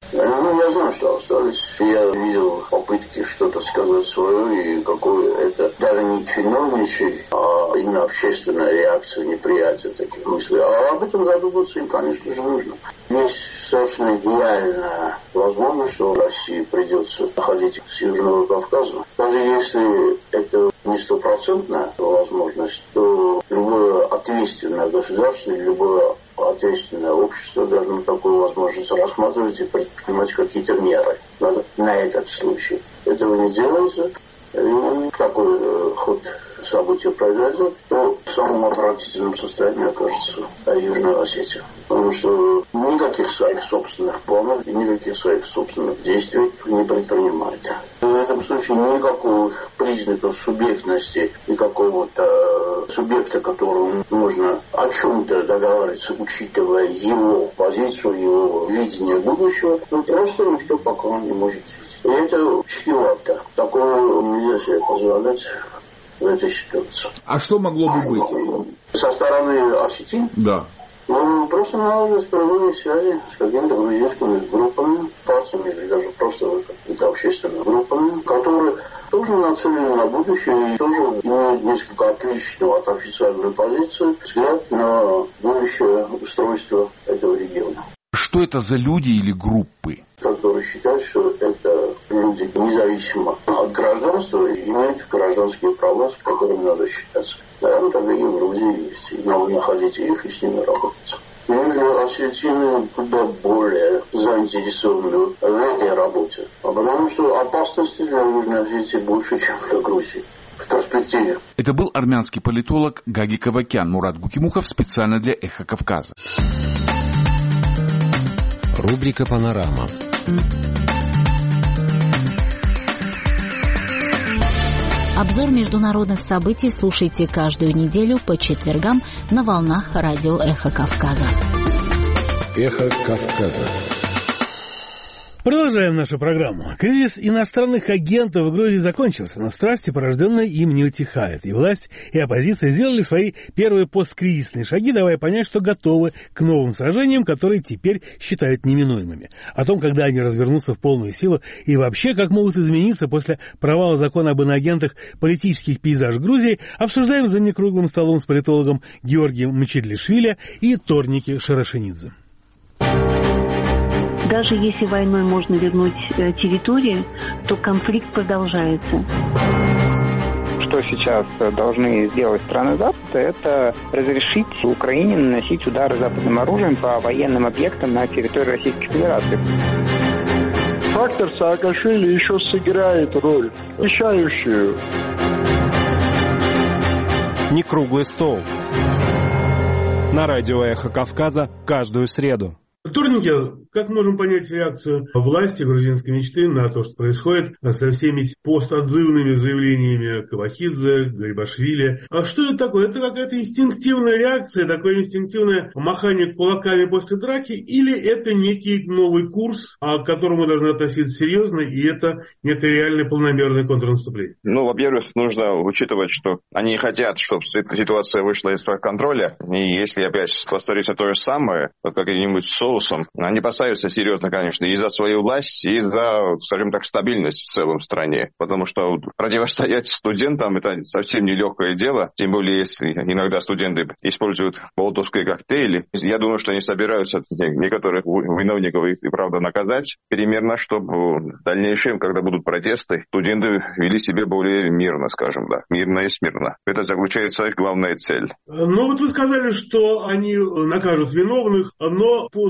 Я знаю, что остались. Я видел попытки что-то сказать свое, и какое это даже не чиновничий, а именно общественная реакция, неприятие таких мыслей. А об этом задуматься им, конечно же, нужно. Есть совершенно идеальная возможность, что России придется находить с Южного Кавказа. Даже если это не стопроцентная возможность, то любое ответственное государство, любое ответственное общество должно такую возможность рассматривать и предпринимать какие-то меры на этот случай. Этого не делается. И такой ход событий произойдет, то в самом отвратительном состоянии окажется Южная Осетия. Потому что никаких своих собственных планов и никаких своих собственных действий не предпринимает. В этом случае никаких признаков субъектности и какого-то субъекта, которому нужно о чем-то договариваться, учитывая его позицию, его видение будущего, просто никто пока не может видеть. И это чревато. Такого нельзя себе позволять в этой ситуации. А что могло бы быть? Со стороны Осетии? Да. Просто наладить прямые связи с какими-то грузинскими группами, партиями или даже просто какими-то общественными группами, которые тоже нацелены на будущее и тоже имеют несколько отличного от официальной позиции взгляд на будущее устройство этого региона. Что это за люди или группы? Которые считают, что это люди независимо от гражданства и имеют гражданские права, с которыми надо считаться. Наверное, тогда и в Грузии есть. И надо находить их и с ними работать. Южные осетины куда более заинтересованы в этой работе. Потому что опасности для Южной Осетии больше, чем для Грузии. В перспективе. Это был армянский политолог Гаги Кавакян. Мурат Гукимухов специально для «Эхо Кавказа». Рубрика «Панорама». Обзор международных событий слушайте каждую неделю по четвергам на волнах радио «Эхо Кавказа». «Эхо Кавказа». Продолжаем нашу программу. Кризис иностранных агентов в Грузии закончился, но страсти, порожденные им, не утихают. И власть, и оппозиция сделали свои первые посткризисные шаги, давая понять, что готовы к новым сражениям, которые теперь считают неминуемыми. О том, когда они развернутся в полную силу и вообще как могут измениться после провала закона об иноагентах политических пейзаж Грузии, обсуждаем за некруглым столом с политологом Георгием Мчедлишвили и Торники Шарашенидзе. Даже если войной можно вернуть территории, то конфликт продолжается. Что сейчас должны сделать страны Запада, это разрешить Украине наносить удары западным оружием по военным объектам на территории Российской Федерации. Фактор Саакашвили еще сыграет роль, решающую. Некруглый стол. На радио «Эхо Кавказа» каждую среду. Турники, как можем понять реакцию власти грузинской мечты на то, что происходит со всеми постотзывными заявлениями Кавахидзе, Гарибашвили? А что это такое? Это какая-то инстинктивная реакция, такое инстинктивное махание кулаками после драки, или это некий новый курс, к которому мы должны относиться серьезно, и это некое реальное полномерное контрнаступление? Во-первых, нужно учитывать, что они хотят, чтобы ситуация вышла из-под контроля, и если опять повторится то же самое, вот как-нибудь соусом, они опасаются серьезно, конечно, и за свою власть, и за, скажем так, стабильность в целом в стране. Потому что противостоять студентам — это совсем нелегкое дело. Тем более, если иногда студенты используют молотовские коктейли. Я думаю, что они собираются некоторых виновников и правда наказать. Примерно, чтобы в дальнейшем, когда будут протесты, студенты вели себя более мирно, скажем, да. Мирно и смирно. Это заключается их главная цель. Ну вот вы сказали, что они накажут виновных, но судя по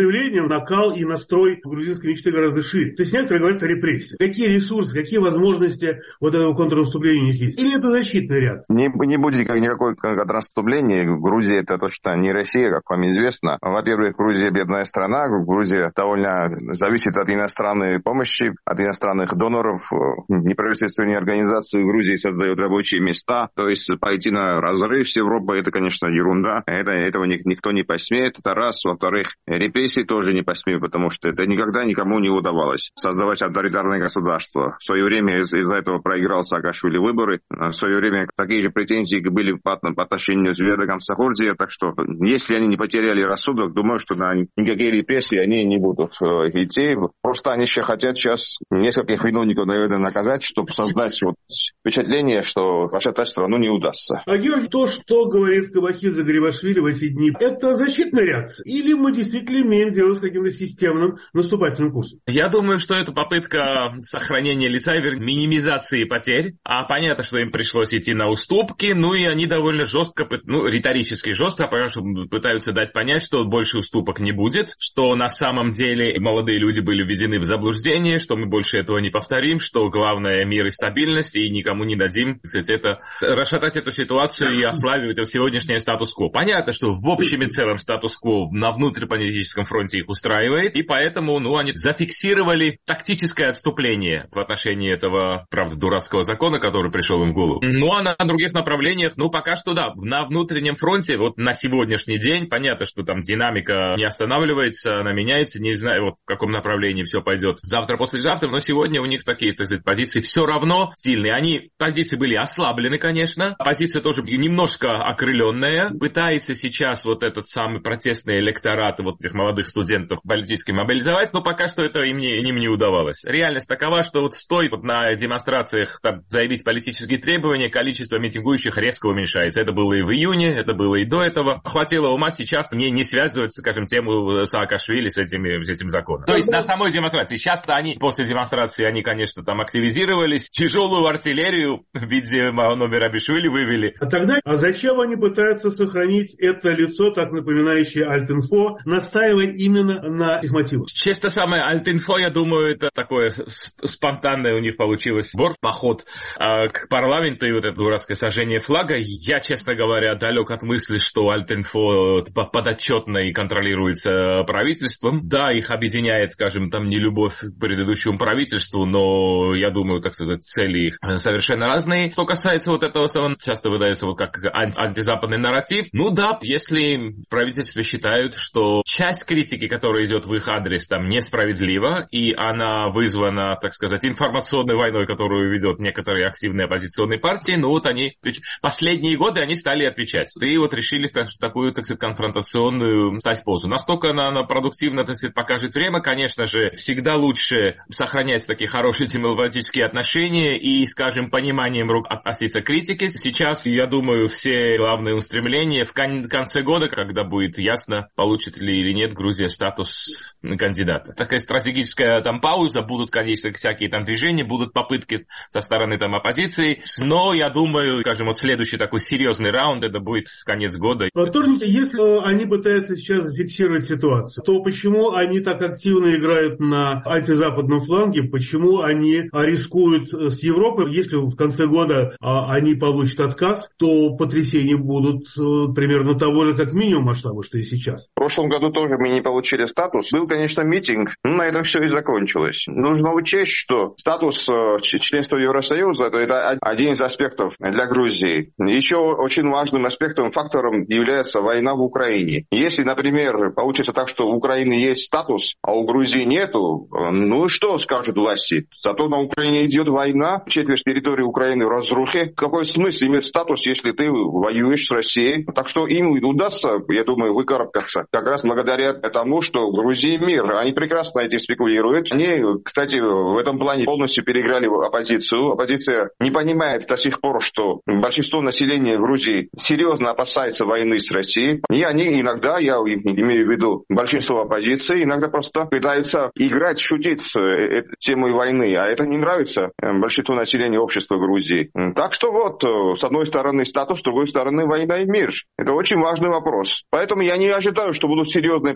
заявлениям накал и настрой грузинской мечты гораздо шире. То есть некоторые говорят о репрессиях. Какие ресурсы, какие возможности вот этого контрнаступления у них есть? Или это защитный ряд? Не будет никакой контрнаступления. Грузия — это точно не Россия, как вам известно. Во-первых, Грузия бедная страна. Грузия довольно зависит от иностранной помощи, от иностранных доноров. Неправительственные организации в Грузии создают рабочие места. То есть пойти на разрыв с Европой — это, конечно, ерунда. Этого никто не посмеет. Это раз. Во-вторых, репрессии тоже не посмеют, потому что это никогда никому не удавалось создавать авторитарное государство. В свое время из-за этого проиграл Саакашвили выборы. В свое время такие же претензии были по отношению к Веда Гамсахурдия. Так что, если они не потеряли рассудок, думаю, что на никакие репрессии они не будут идти. Просто они еще хотят сейчас нескольких виновников, наверное, наказать, чтобы создать впечатление, что расшатать страну не удастся. А, Георгий, то, что говорит Кабахидзе Гарибашвили в эти дни, это защитная реакция? Или мы действительно имеем дело с каким-то системным наступательным курсом? Я думаю, что это попытка сохранения лица и минимизации потерь. А понятно, что им пришлось идти на уступки, и они довольно жестко, риторически жестко, пытаются дать понять, что больше уступок не будет, что на самом деле молодые люди были введены в заблуждение, что мы больше этого не повторим, что главное мир и стабильность, и никому не дадим, расшатать эту ситуацию и ослабить сегодняшнее статус-кво. Понятно, что в общем и целом статус-кво на внутриполитическом фронте их устраивает, и поэтому, они зафиксировали тактическое отступление в отношении этого, правда, дурацкого закона, который пришел им в голову. А на других направлениях, пока что да, на внутреннем фронте, на сегодняшний день, понятно, что там динамика не останавливается, она меняется, не знаю, в каком направлении все пойдет завтра, послезавтра, но сегодня у них такие, позиции все равно сильные. Позиции были ослаблены, конечно, позиция тоже немножко окрыленная, пытается сейчас этот самый протестный электорат этих молодых студентов политически мобилизовать, но пока что это им не удавалось. Реальность такова, что стоит на демонстрациях заявить политические требования, количество митингующих резко уменьшается. Это было и в июне, это было и до этого. Хватило ума сейчас не связывать, скажем, тему Саакашвили с этим законом. То есть на самой демонстрации. Сейчас-то после демонстрации они, конечно, активизировались, тяжелую артиллерию в виде Мерабишвили вывели. А зачем они пытаются сохранить это лицо, так напоминающее Альтинфо, настаивая именно на этих мотивах? Честно, самое Альтинфо, я думаю, это такое спонтанное у них получилось поход к парламенту и это дурацкое сожжение флага. Я, честно говоря, далек от мысли, что Альтинфо подотчетно и контролируется правительством. Да, их объединяет, скажем, нелюбовь к предыдущему правительству, но я думаю, цели их совершенно разные. Что касается этого, часто выдается как антизападный нарратив. Да, если в правительстве считают, что часть критики, которая идет в их адрес, несправедлива, и она вызвана, информационной войной, которую ведет некоторые активные оппозиционные партии, они последние годы они стали отвечать. И решили такую, конфронтационную стать позу. Насколько она продуктивно, покажет время, конечно же, всегда лучше сохранять такие хорошие дипломатические отношения и, скажем, пониманием относиться к критике. Сейчас, я думаю, все главные устремления в конце года, когда будет ясно, получит ли или нет Грузия статус кандидата. Такая стратегическая пауза, будут, конечно, всякие движения, будут попытки со стороны оппозиции, но я думаю, скажем, следующий такой серьезный раунд, это будет конец года. Торники, если они пытаются сейчас зафиксировать ситуацию, то почему они так активно играют на антизападном фланге, почему они рискуют с Европой? Если в конце года они получат отказ, то потрясения будут примерно того же, как минимум масштаба, что и сейчас. В прошлом году тоже мы не получили статус. Был, конечно, митинг, но на этом все и закончилось. Нужно учесть, что статус членства Евросоюза – это один из аспектов для Грузии. Еще очень важным аспектом, фактором является война в Украине. Если, например, получится так, что у Украины есть статус, а у Грузии нету, что скажут власти? Зато на Украине идет война, четверть территории Украины в разрухе. Какой смысл иметь статус, если ты воюешь с Россией? Так что им удастся, я думаю, выкарабкаться как раз благодаря тому, что в Грузии мир. Они прекрасно этим спекулируют. Они, кстати, в этом плане полностью переиграли оппозицию. Оппозиция не понимает до сих пор, что большинство населения Грузии серьезно опасается войны с Россией. И они иногда, я имею в виду большинство оппозиции, иногда просто пытаются играть, шутить с темой войны. А это не нравится большинству населения общества Грузии. Так что с одной стороны статус, с другой стороны война и мир. Это очень важный вопрос. Поэтому я не ожидаю, что будут серьезные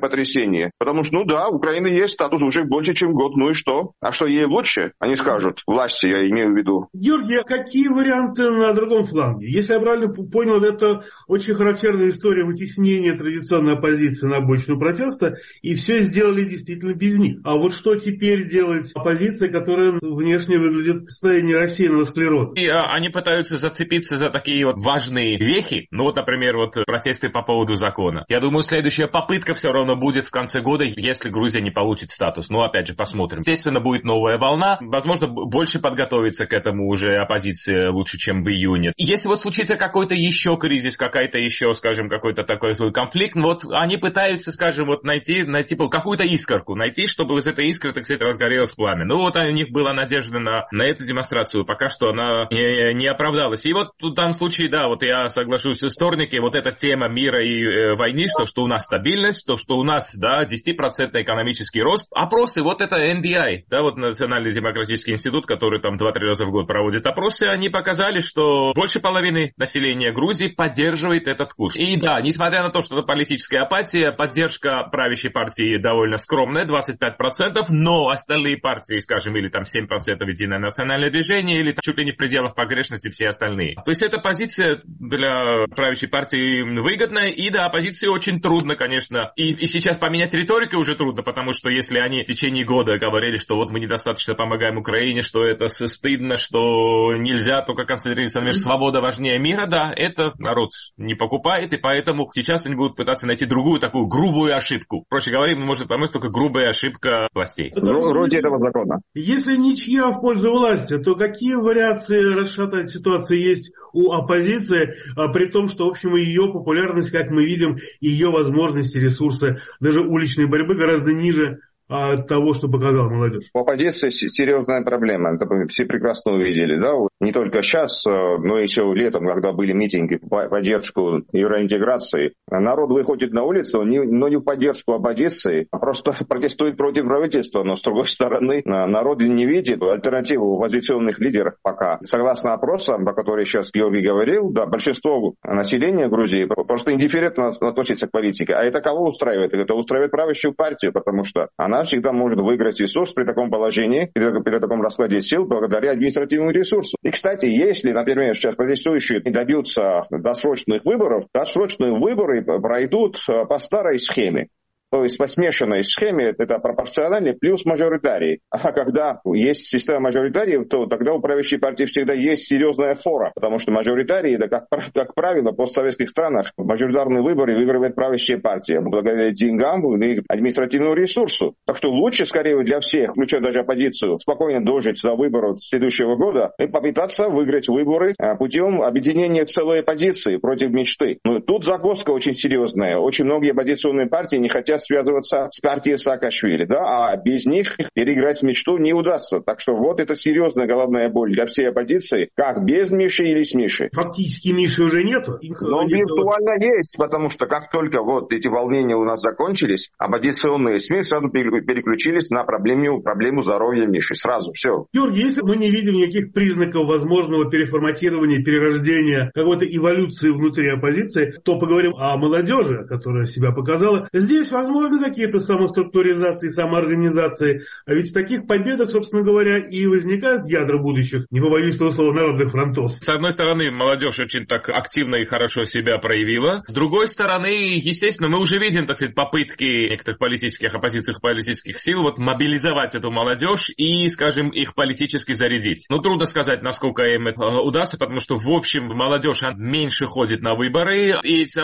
потрясение. Потому что, у Украины есть статус уже больше, чем год. Ну и что? А что ей лучше? Они скажут. Власти, я имею в виду. Георгий, а какие варианты на другом фланге? Если я правильно понял, это очень характерная история вытеснения традиционной оппозиции на обочину протеста, и все сделали действительно без них. А вот что теперь делать оппозиция, которая внешне выглядит в состоянии рассеянного склероза? И они пытаются зацепиться за такие вот важные вехи, например, протесты по поводу закона. Я думаю, следующая попытка все равно будет в конце года, если Грузия не получит статус. Опять же, посмотрим. Естественно, будет новая волна. Возможно, больше подготовиться к этому уже оппозиция лучше, чем в июне. И если случится какой-то еще кризис, какая-то еще, скажем, какой-то такой свой конфликт, они пытаются, скажем, найти какую-то искорку, чтобы из этой искры, так сказать, разгорелось пламя. У них была надежда на эту демонстрацию. Пока что она не оправдалась. И в данном случае, я соглашусь с Торники, эта тема мира и войны, что у нас стабильность, что у нас, 10% экономический рост. Опросы, это NDI, Национальный демократический институт, который там 2-3 раза в год проводит опросы, они показали, что больше половины населения Грузии поддерживает этот курс. И несмотря на то, что это политическая апатия, поддержка правящей партии довольно скромная, 25%, но остальные партии, скажем, или там 7% Единое национальное движение, или чуть ли не в пределах погрешности все остальные. То есть эта позиция для правящей партии выгодная, и оппозиции очень трудно, конечно. И сейчас поменять риторику уже трудно, потому что если они в течение года говорили, что мы недостаточно помогаем Украине, что это стыдно, что нельзя только концентрироваться на мир, свобода важнее мира, это народ не покупает, и поэтому сейчас они будут пытаться найти другую такую грубую ошибку. Проще говоря, может помочь только грубая ошибка властей. Вроде этого закона. Если ничья в пользу власти, то какие вариации расшатать ситуацию есть у оппозиции, при том, что, в общем, ее популярность, как мы видим, ее возможности, ресурсы, даже уличной борьбы гораздо ниже того, что показала молодежь. У оппозиции серьезная проблема. Это все прекрасно увидели, Не только сейчас, но еще летом, когда были митинги по поддержку евроинтеграции. Народ выходит на улицу, но не в поддержку оппозиции, а просто протестует против правительства. Но, с другой стороны, народ не видит альтернативу в оппозиционных лидерах пока. Согласно опросам, про которые сейчас Георгий говорил, большинство населения Грузии просто индифферентно относится к политике. А это кого устраивает? Это устраивает правящую партию, потому что она всегда может выиграть ресурс при таком положении, при таком раскладе сил, благодаря административному ресурсу. И, кстати, если, например, сейчас протестующие не добьются досрочных выборов, досрочные выборы пройдут по старой схеме. То есть по смешанной схеме это пропорциональный плюс мажоритарий. А когда есть система мажоритарии, то тогда у правящей партии всегда есть серьезная фора. Потому что мажоритарии, это как правило, в постсоветских странах мажоритарные выборы выигрывает правящая партия благодаря деньгам и административному ресурсу. Так что лучше, скорее, для всех, включая даже оппозицию, спокойно дожить до выборов следующего года и попытаться выиграть выборы путем объединения целой оппозиции против мечты. Но тут загвоздка очень серьезная. Очень многие оппозиционные партии не хотят связываться с партией Саакашвили, а без них переиграть мечту не удастся. Так что это серьезная головная боль для всей оппозиции, как без Миши или с Мишей. Фактически Миши уже нету. Но виртуально есть, потому что как только эти волнения у нас закончились, оппозиционные СМИ сразу переключились на проблему здоровья Миши. Сразу, все. Георгий, если мы не видим никаких признаков возможного переформатирования, перерождения, какой-то эволюции внутри оппозиции, то поговорим о молодежи, которая себя показала. Здесь возможны какие-то самоструктуризации, самоорганизации. А ведь в таких победах, собственно говоря, и возникают ядра будущих, не побоюсь этого слова, народных фронтов. С одной стороны, молодежь очень так активно и хорошо себя проявила. С другой стороны, естественно, мы уже видим, так сказать, попытки некоторых политических сил мобилизовать эту молодежь и, скажем, их политически зарядить. Трудно сказать, насколько им это удастся, потому что, в общем, молодежь меньше ходит на выборы, и это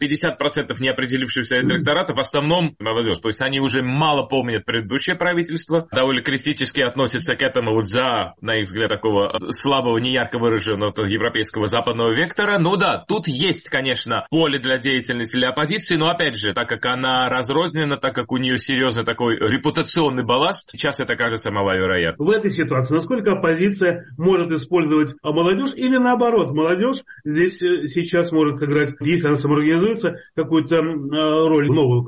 50% неопределившихся электората в основном молодежь. То есть они уже мало помнят предыдущее правительство, довольно критически относятся к этому на их взгляд, такого слабого, неярко выраженного европейского западного вектора. Тут есть, конечно, поле для деятельности для оппозиции, но, опять же, так как она разрознена, так как у нее серьезный такой репутационный балласт, сейчас это кажется маловероятно. В этой ситуации насколько оппозиция может использовать молодежь или наоборот, молодежь здесь сейчас может сыграть, если она самоорганизуется, какую-то роль нового локомотива?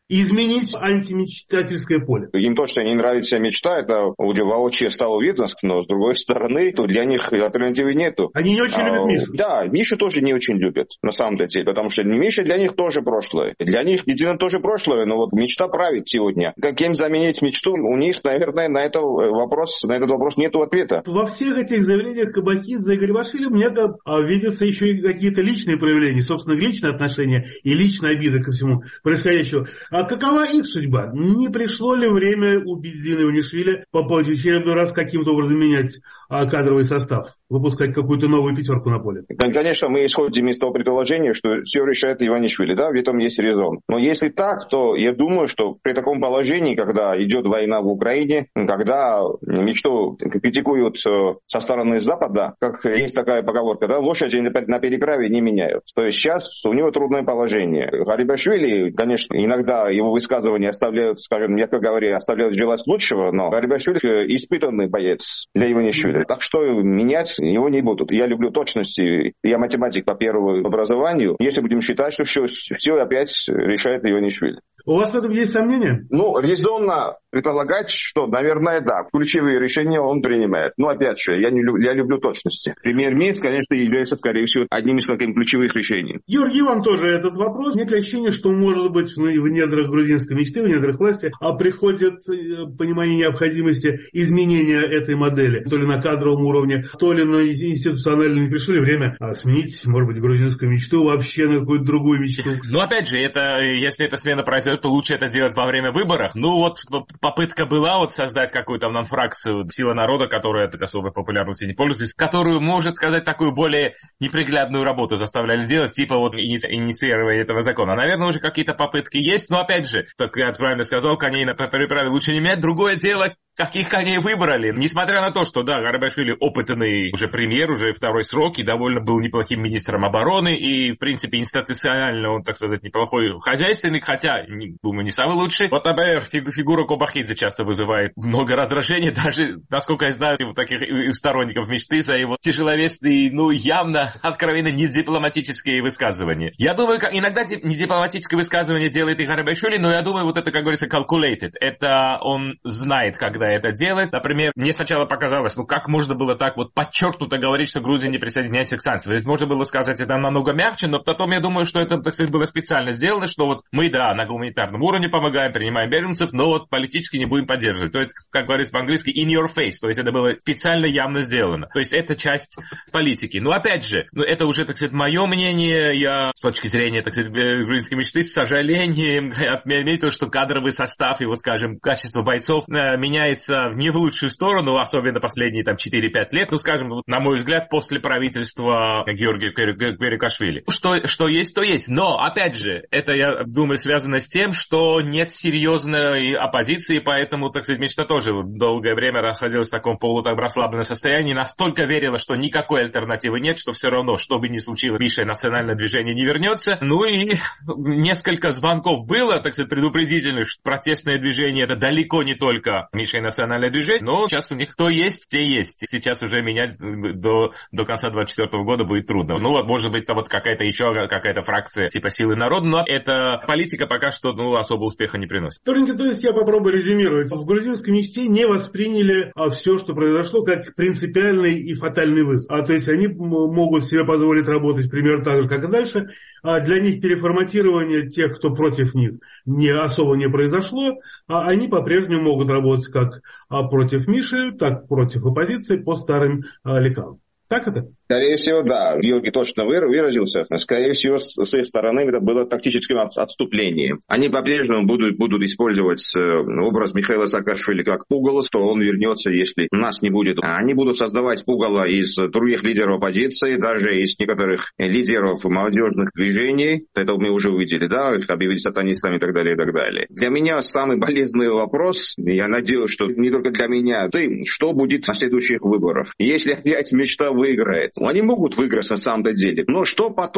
изменить антимечтательское поле. Им точно не нравится мечта, это воочию стало видно, но с другой стороны, то для них альтернативы нету. Они не очень любят Мишу. Да, Мишу тоже не очень любят, на самом-то деле, потому что Миша для них тоже прошлое. Для них едино тоже прошлое, но вот мечта правит сегодня. Каким заменить мечту, у них, наверное, на этот вопрос нету ответа. Во всех этих заявлениях Кабахидзе и Гарибашвили мне видятся еще и какие-то личные проявления, собственно, личные отношения и личная обида ко всему происходящему. А какова их судьба? Не пришло ли время у Бедзина и Унишвили попробовать в очередной раз каким-то образом менять кадровый состав, выпускать какую-то новую пятерку на поле? Конечно, мы исходим из того предположения, что все решает Иванишвили, да, в этом есть резон. Но если так, то я думаю, что при таком положении, когда идет война в Украине, когда мечту критикуют со стороны Запада, как есть такая поговорка, да, лошади на переправе не меняют. То есть сейчас у него трудное положение. Гарибашвили, конечно, иногда его высказывания оставляют, скажем, мягко говоря, оставляют желать лучшего, но Гарибашвили испытанный боец для Иванишвили. Так что менять его не будут. Я люблю точности. Я математик по первому образованию. Если будем считать, что все опять решает Иванишвили. У вас в этом есть сомнения? Резонно предполагать, что, наверное, да, ключевые решения он принимает. Но опять же, я люблю точности. Премьер-министр, конечно, является, скорее всего, одним из ключевых решений. Георгий, вам тоже этот вопрос. Нет ли ощущения, что, может быть, в недрах грузинской мечты, в недрах власти, приходит понимание необходимости изменения этой модели? То ли на кадровом уровне, то ли на институциональном. Не пришло ли время сменить, может быть, грузинскую мечту вообще на какую-то другую мечту? Опять же, если эта смена произойдет, то лучше это делать во время выборов. Попытка была создать какую-то фракцию «Сила народа», которая особой популярностью не пользуется, которую, можно сказать, такую более неприглядную работу заставляли делать, типа инициирования этого закона. Наверное, уже какие-то попытки есть, но опять же, как я правильно сказал, коней на переправе лучше не менять. Другое дело, каких коней выбрали. Несмотря на то, что, да, Гарибашвили опытный уже премьер, уже второй срок, и довольно был неплохим министром обороны, и, в принципе, институционально он, так сказать, неплохой хозяйственник, хотя, думаю, не самый лучший. Например, фигура Кабахидзе часто вызывает много раздражения, даже, насколько я знаю, таких сторонников мечты за его тяжеловесные, явно, откровенно недипломатические высказывания. Я думаю, иногда недипломатическое высказывание делает и Гарибашвили, но я думаю, это, как говорится, calculated. Это он знает, когда это делать. Например, мне сначала показалось, как можно было так подчеркнуто говорить, что Грузия не присоединяется к санкциям. Ведь можно было сказать это намного мягче, но потом я думаю, что это, так сказать, было специально сделано, что мы, да, на гуманитарном уровне помогаем, принимаем беженцев, но политически не будем поддерживать. То есть, как говорится по-английски, in your face. То есть, это было специально явно сделано. То есть, это часть политики. Опять же, это уже, так сказать, мое мнение. Я, с точки зрения, так сказать, грузинской мечты, с сожалением отметил, что кадровый состав и, скажем, качество бойцов меняется не в лучшую сторону, особенно последние 4-5 лет. Скажем, на мой взгляд, после правительства Георгия Кверикашвили. Что есть, то есть. Но, опять же, это, я думаю, связано с тем, что нет серьезной оппозиции, поэтому, так сказать, мечта тоже долгое время находилась в таком расслабленном состоянии, настолько верила, что никакой альтернативы нет, что все равно, что бы ни случилось, Миша национальное движение не вернется. И несколько звонков было, так сказать, предупредительных, что протестное движение это далеко не только Миша и национальное движение, но сейчас у них кто есть, те есть. Сейчас уже менять до конца 2024 года будет трудно. Может быть, какая-то еще какая-то фракция типа «Силы народа», но эта политика пока что особо успеха не приносит. То есть я попробую резюмировать. В грузинской мечте не восприняли все, что произошло, как принципиальный и фатальный вызов. То есть они могут себе позволить работать примерно так же, как и дальше. Для них переформатирование тех, кто против них, особо не произошло. Они по-прежнему могут работать как против Миши, так против оппозиции по старым лекалам. Так это? Скорее всего, да. Георгий точно выразился. Скорее всего, с их стороны это было тактическим отступлением. Они по-прежнему будут использовать образ Михаила Саакашвили как пугало, что он вернется, если нас не будет. Они будут создавать пугало из других лидеров оппозиции, даже из некоторых лидеров молодежных движений. Это мы уже увидели, да, их объявили сатанистами и так далее, и так далее. Для меня самый болезненный вопрос, я надеюсь, что не только для меня, что будет на следующих выборах. Если опять мечта выиграет. Они могут выиграть на самом деле. Но что потом?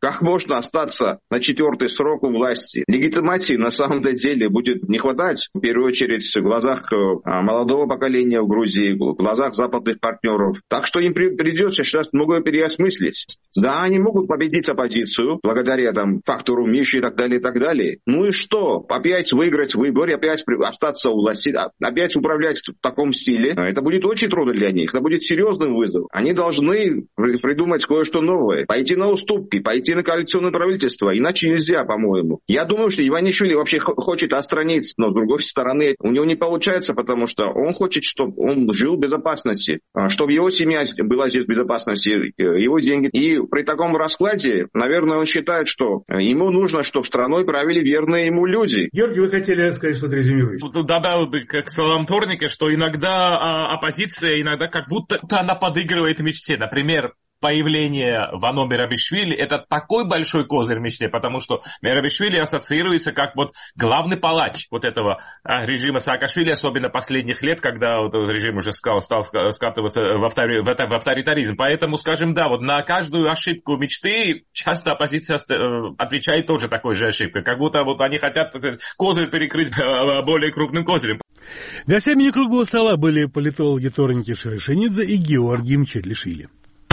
Как можно остаться на 4-й срок у власти? Легитимации на самом-то деле будет не хватать, в первую очередь, в глазах молодого поколения в Грузии, в глазах западных партнеров. Так что им придется сейчас многое переосмыслить. Да, они могут победить оппозицию, благодаря фактору Миши и так далее, и так далее. Ну и что? Опять выиграть выборы, опять остаться у власти, опять управлять в таком стиле. Это будет очень трудно для них, это будет серьезным вызовом. Они должны придумать кое-что новое, пойти на уступки, пойти на коалиционное правительство. Иначе нельзя, по-моему. Я думаю, что Иванишвили вообще хочет отстраниться, но с другой стороны, у него не получается, потому что он хочет, чтобы он жил в безопасности, чтобы его семья была здесь в безопасности, его деньги. И при таком раскладе, наверное, он считает, что ему нужно, чтобы страной правили верные ему люди. Георгий, вы хотели сказать что-то резюмирующее? Добавил бы к словам Торника, что иногда оппозиция, иногда как будто она подыгрывает мечте. Например, появление Вано Мерабишвили — это такой большой козырь в мечте, потому что Мерабишвили ассоциируется как главный палач этого режима Саакашвили, особенно последних лет, когда режим уже стал скатываться в авторитаризм. Поэтому, скажем, на каждую ошибку мечты часто оппозиция отвечает тоже такой же ошибкой, как будто они хотят этот козырь перекрыть более крупным козырем. Гостями «Некруглого стола» были политологи Торники Шерешенидзе и Георгий Мчедлишвили.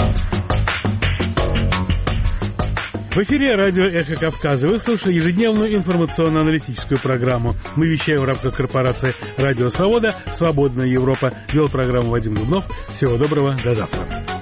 В эфире радио «Эхо Кавказа». Вы слушали ежедневную информационно-аналитическую программу. Мы вещаем в рамках корпорации «Радио Свобода», «Свободная Европа». Вел программу Вадим Дубнов. Всего доброго, до завтра.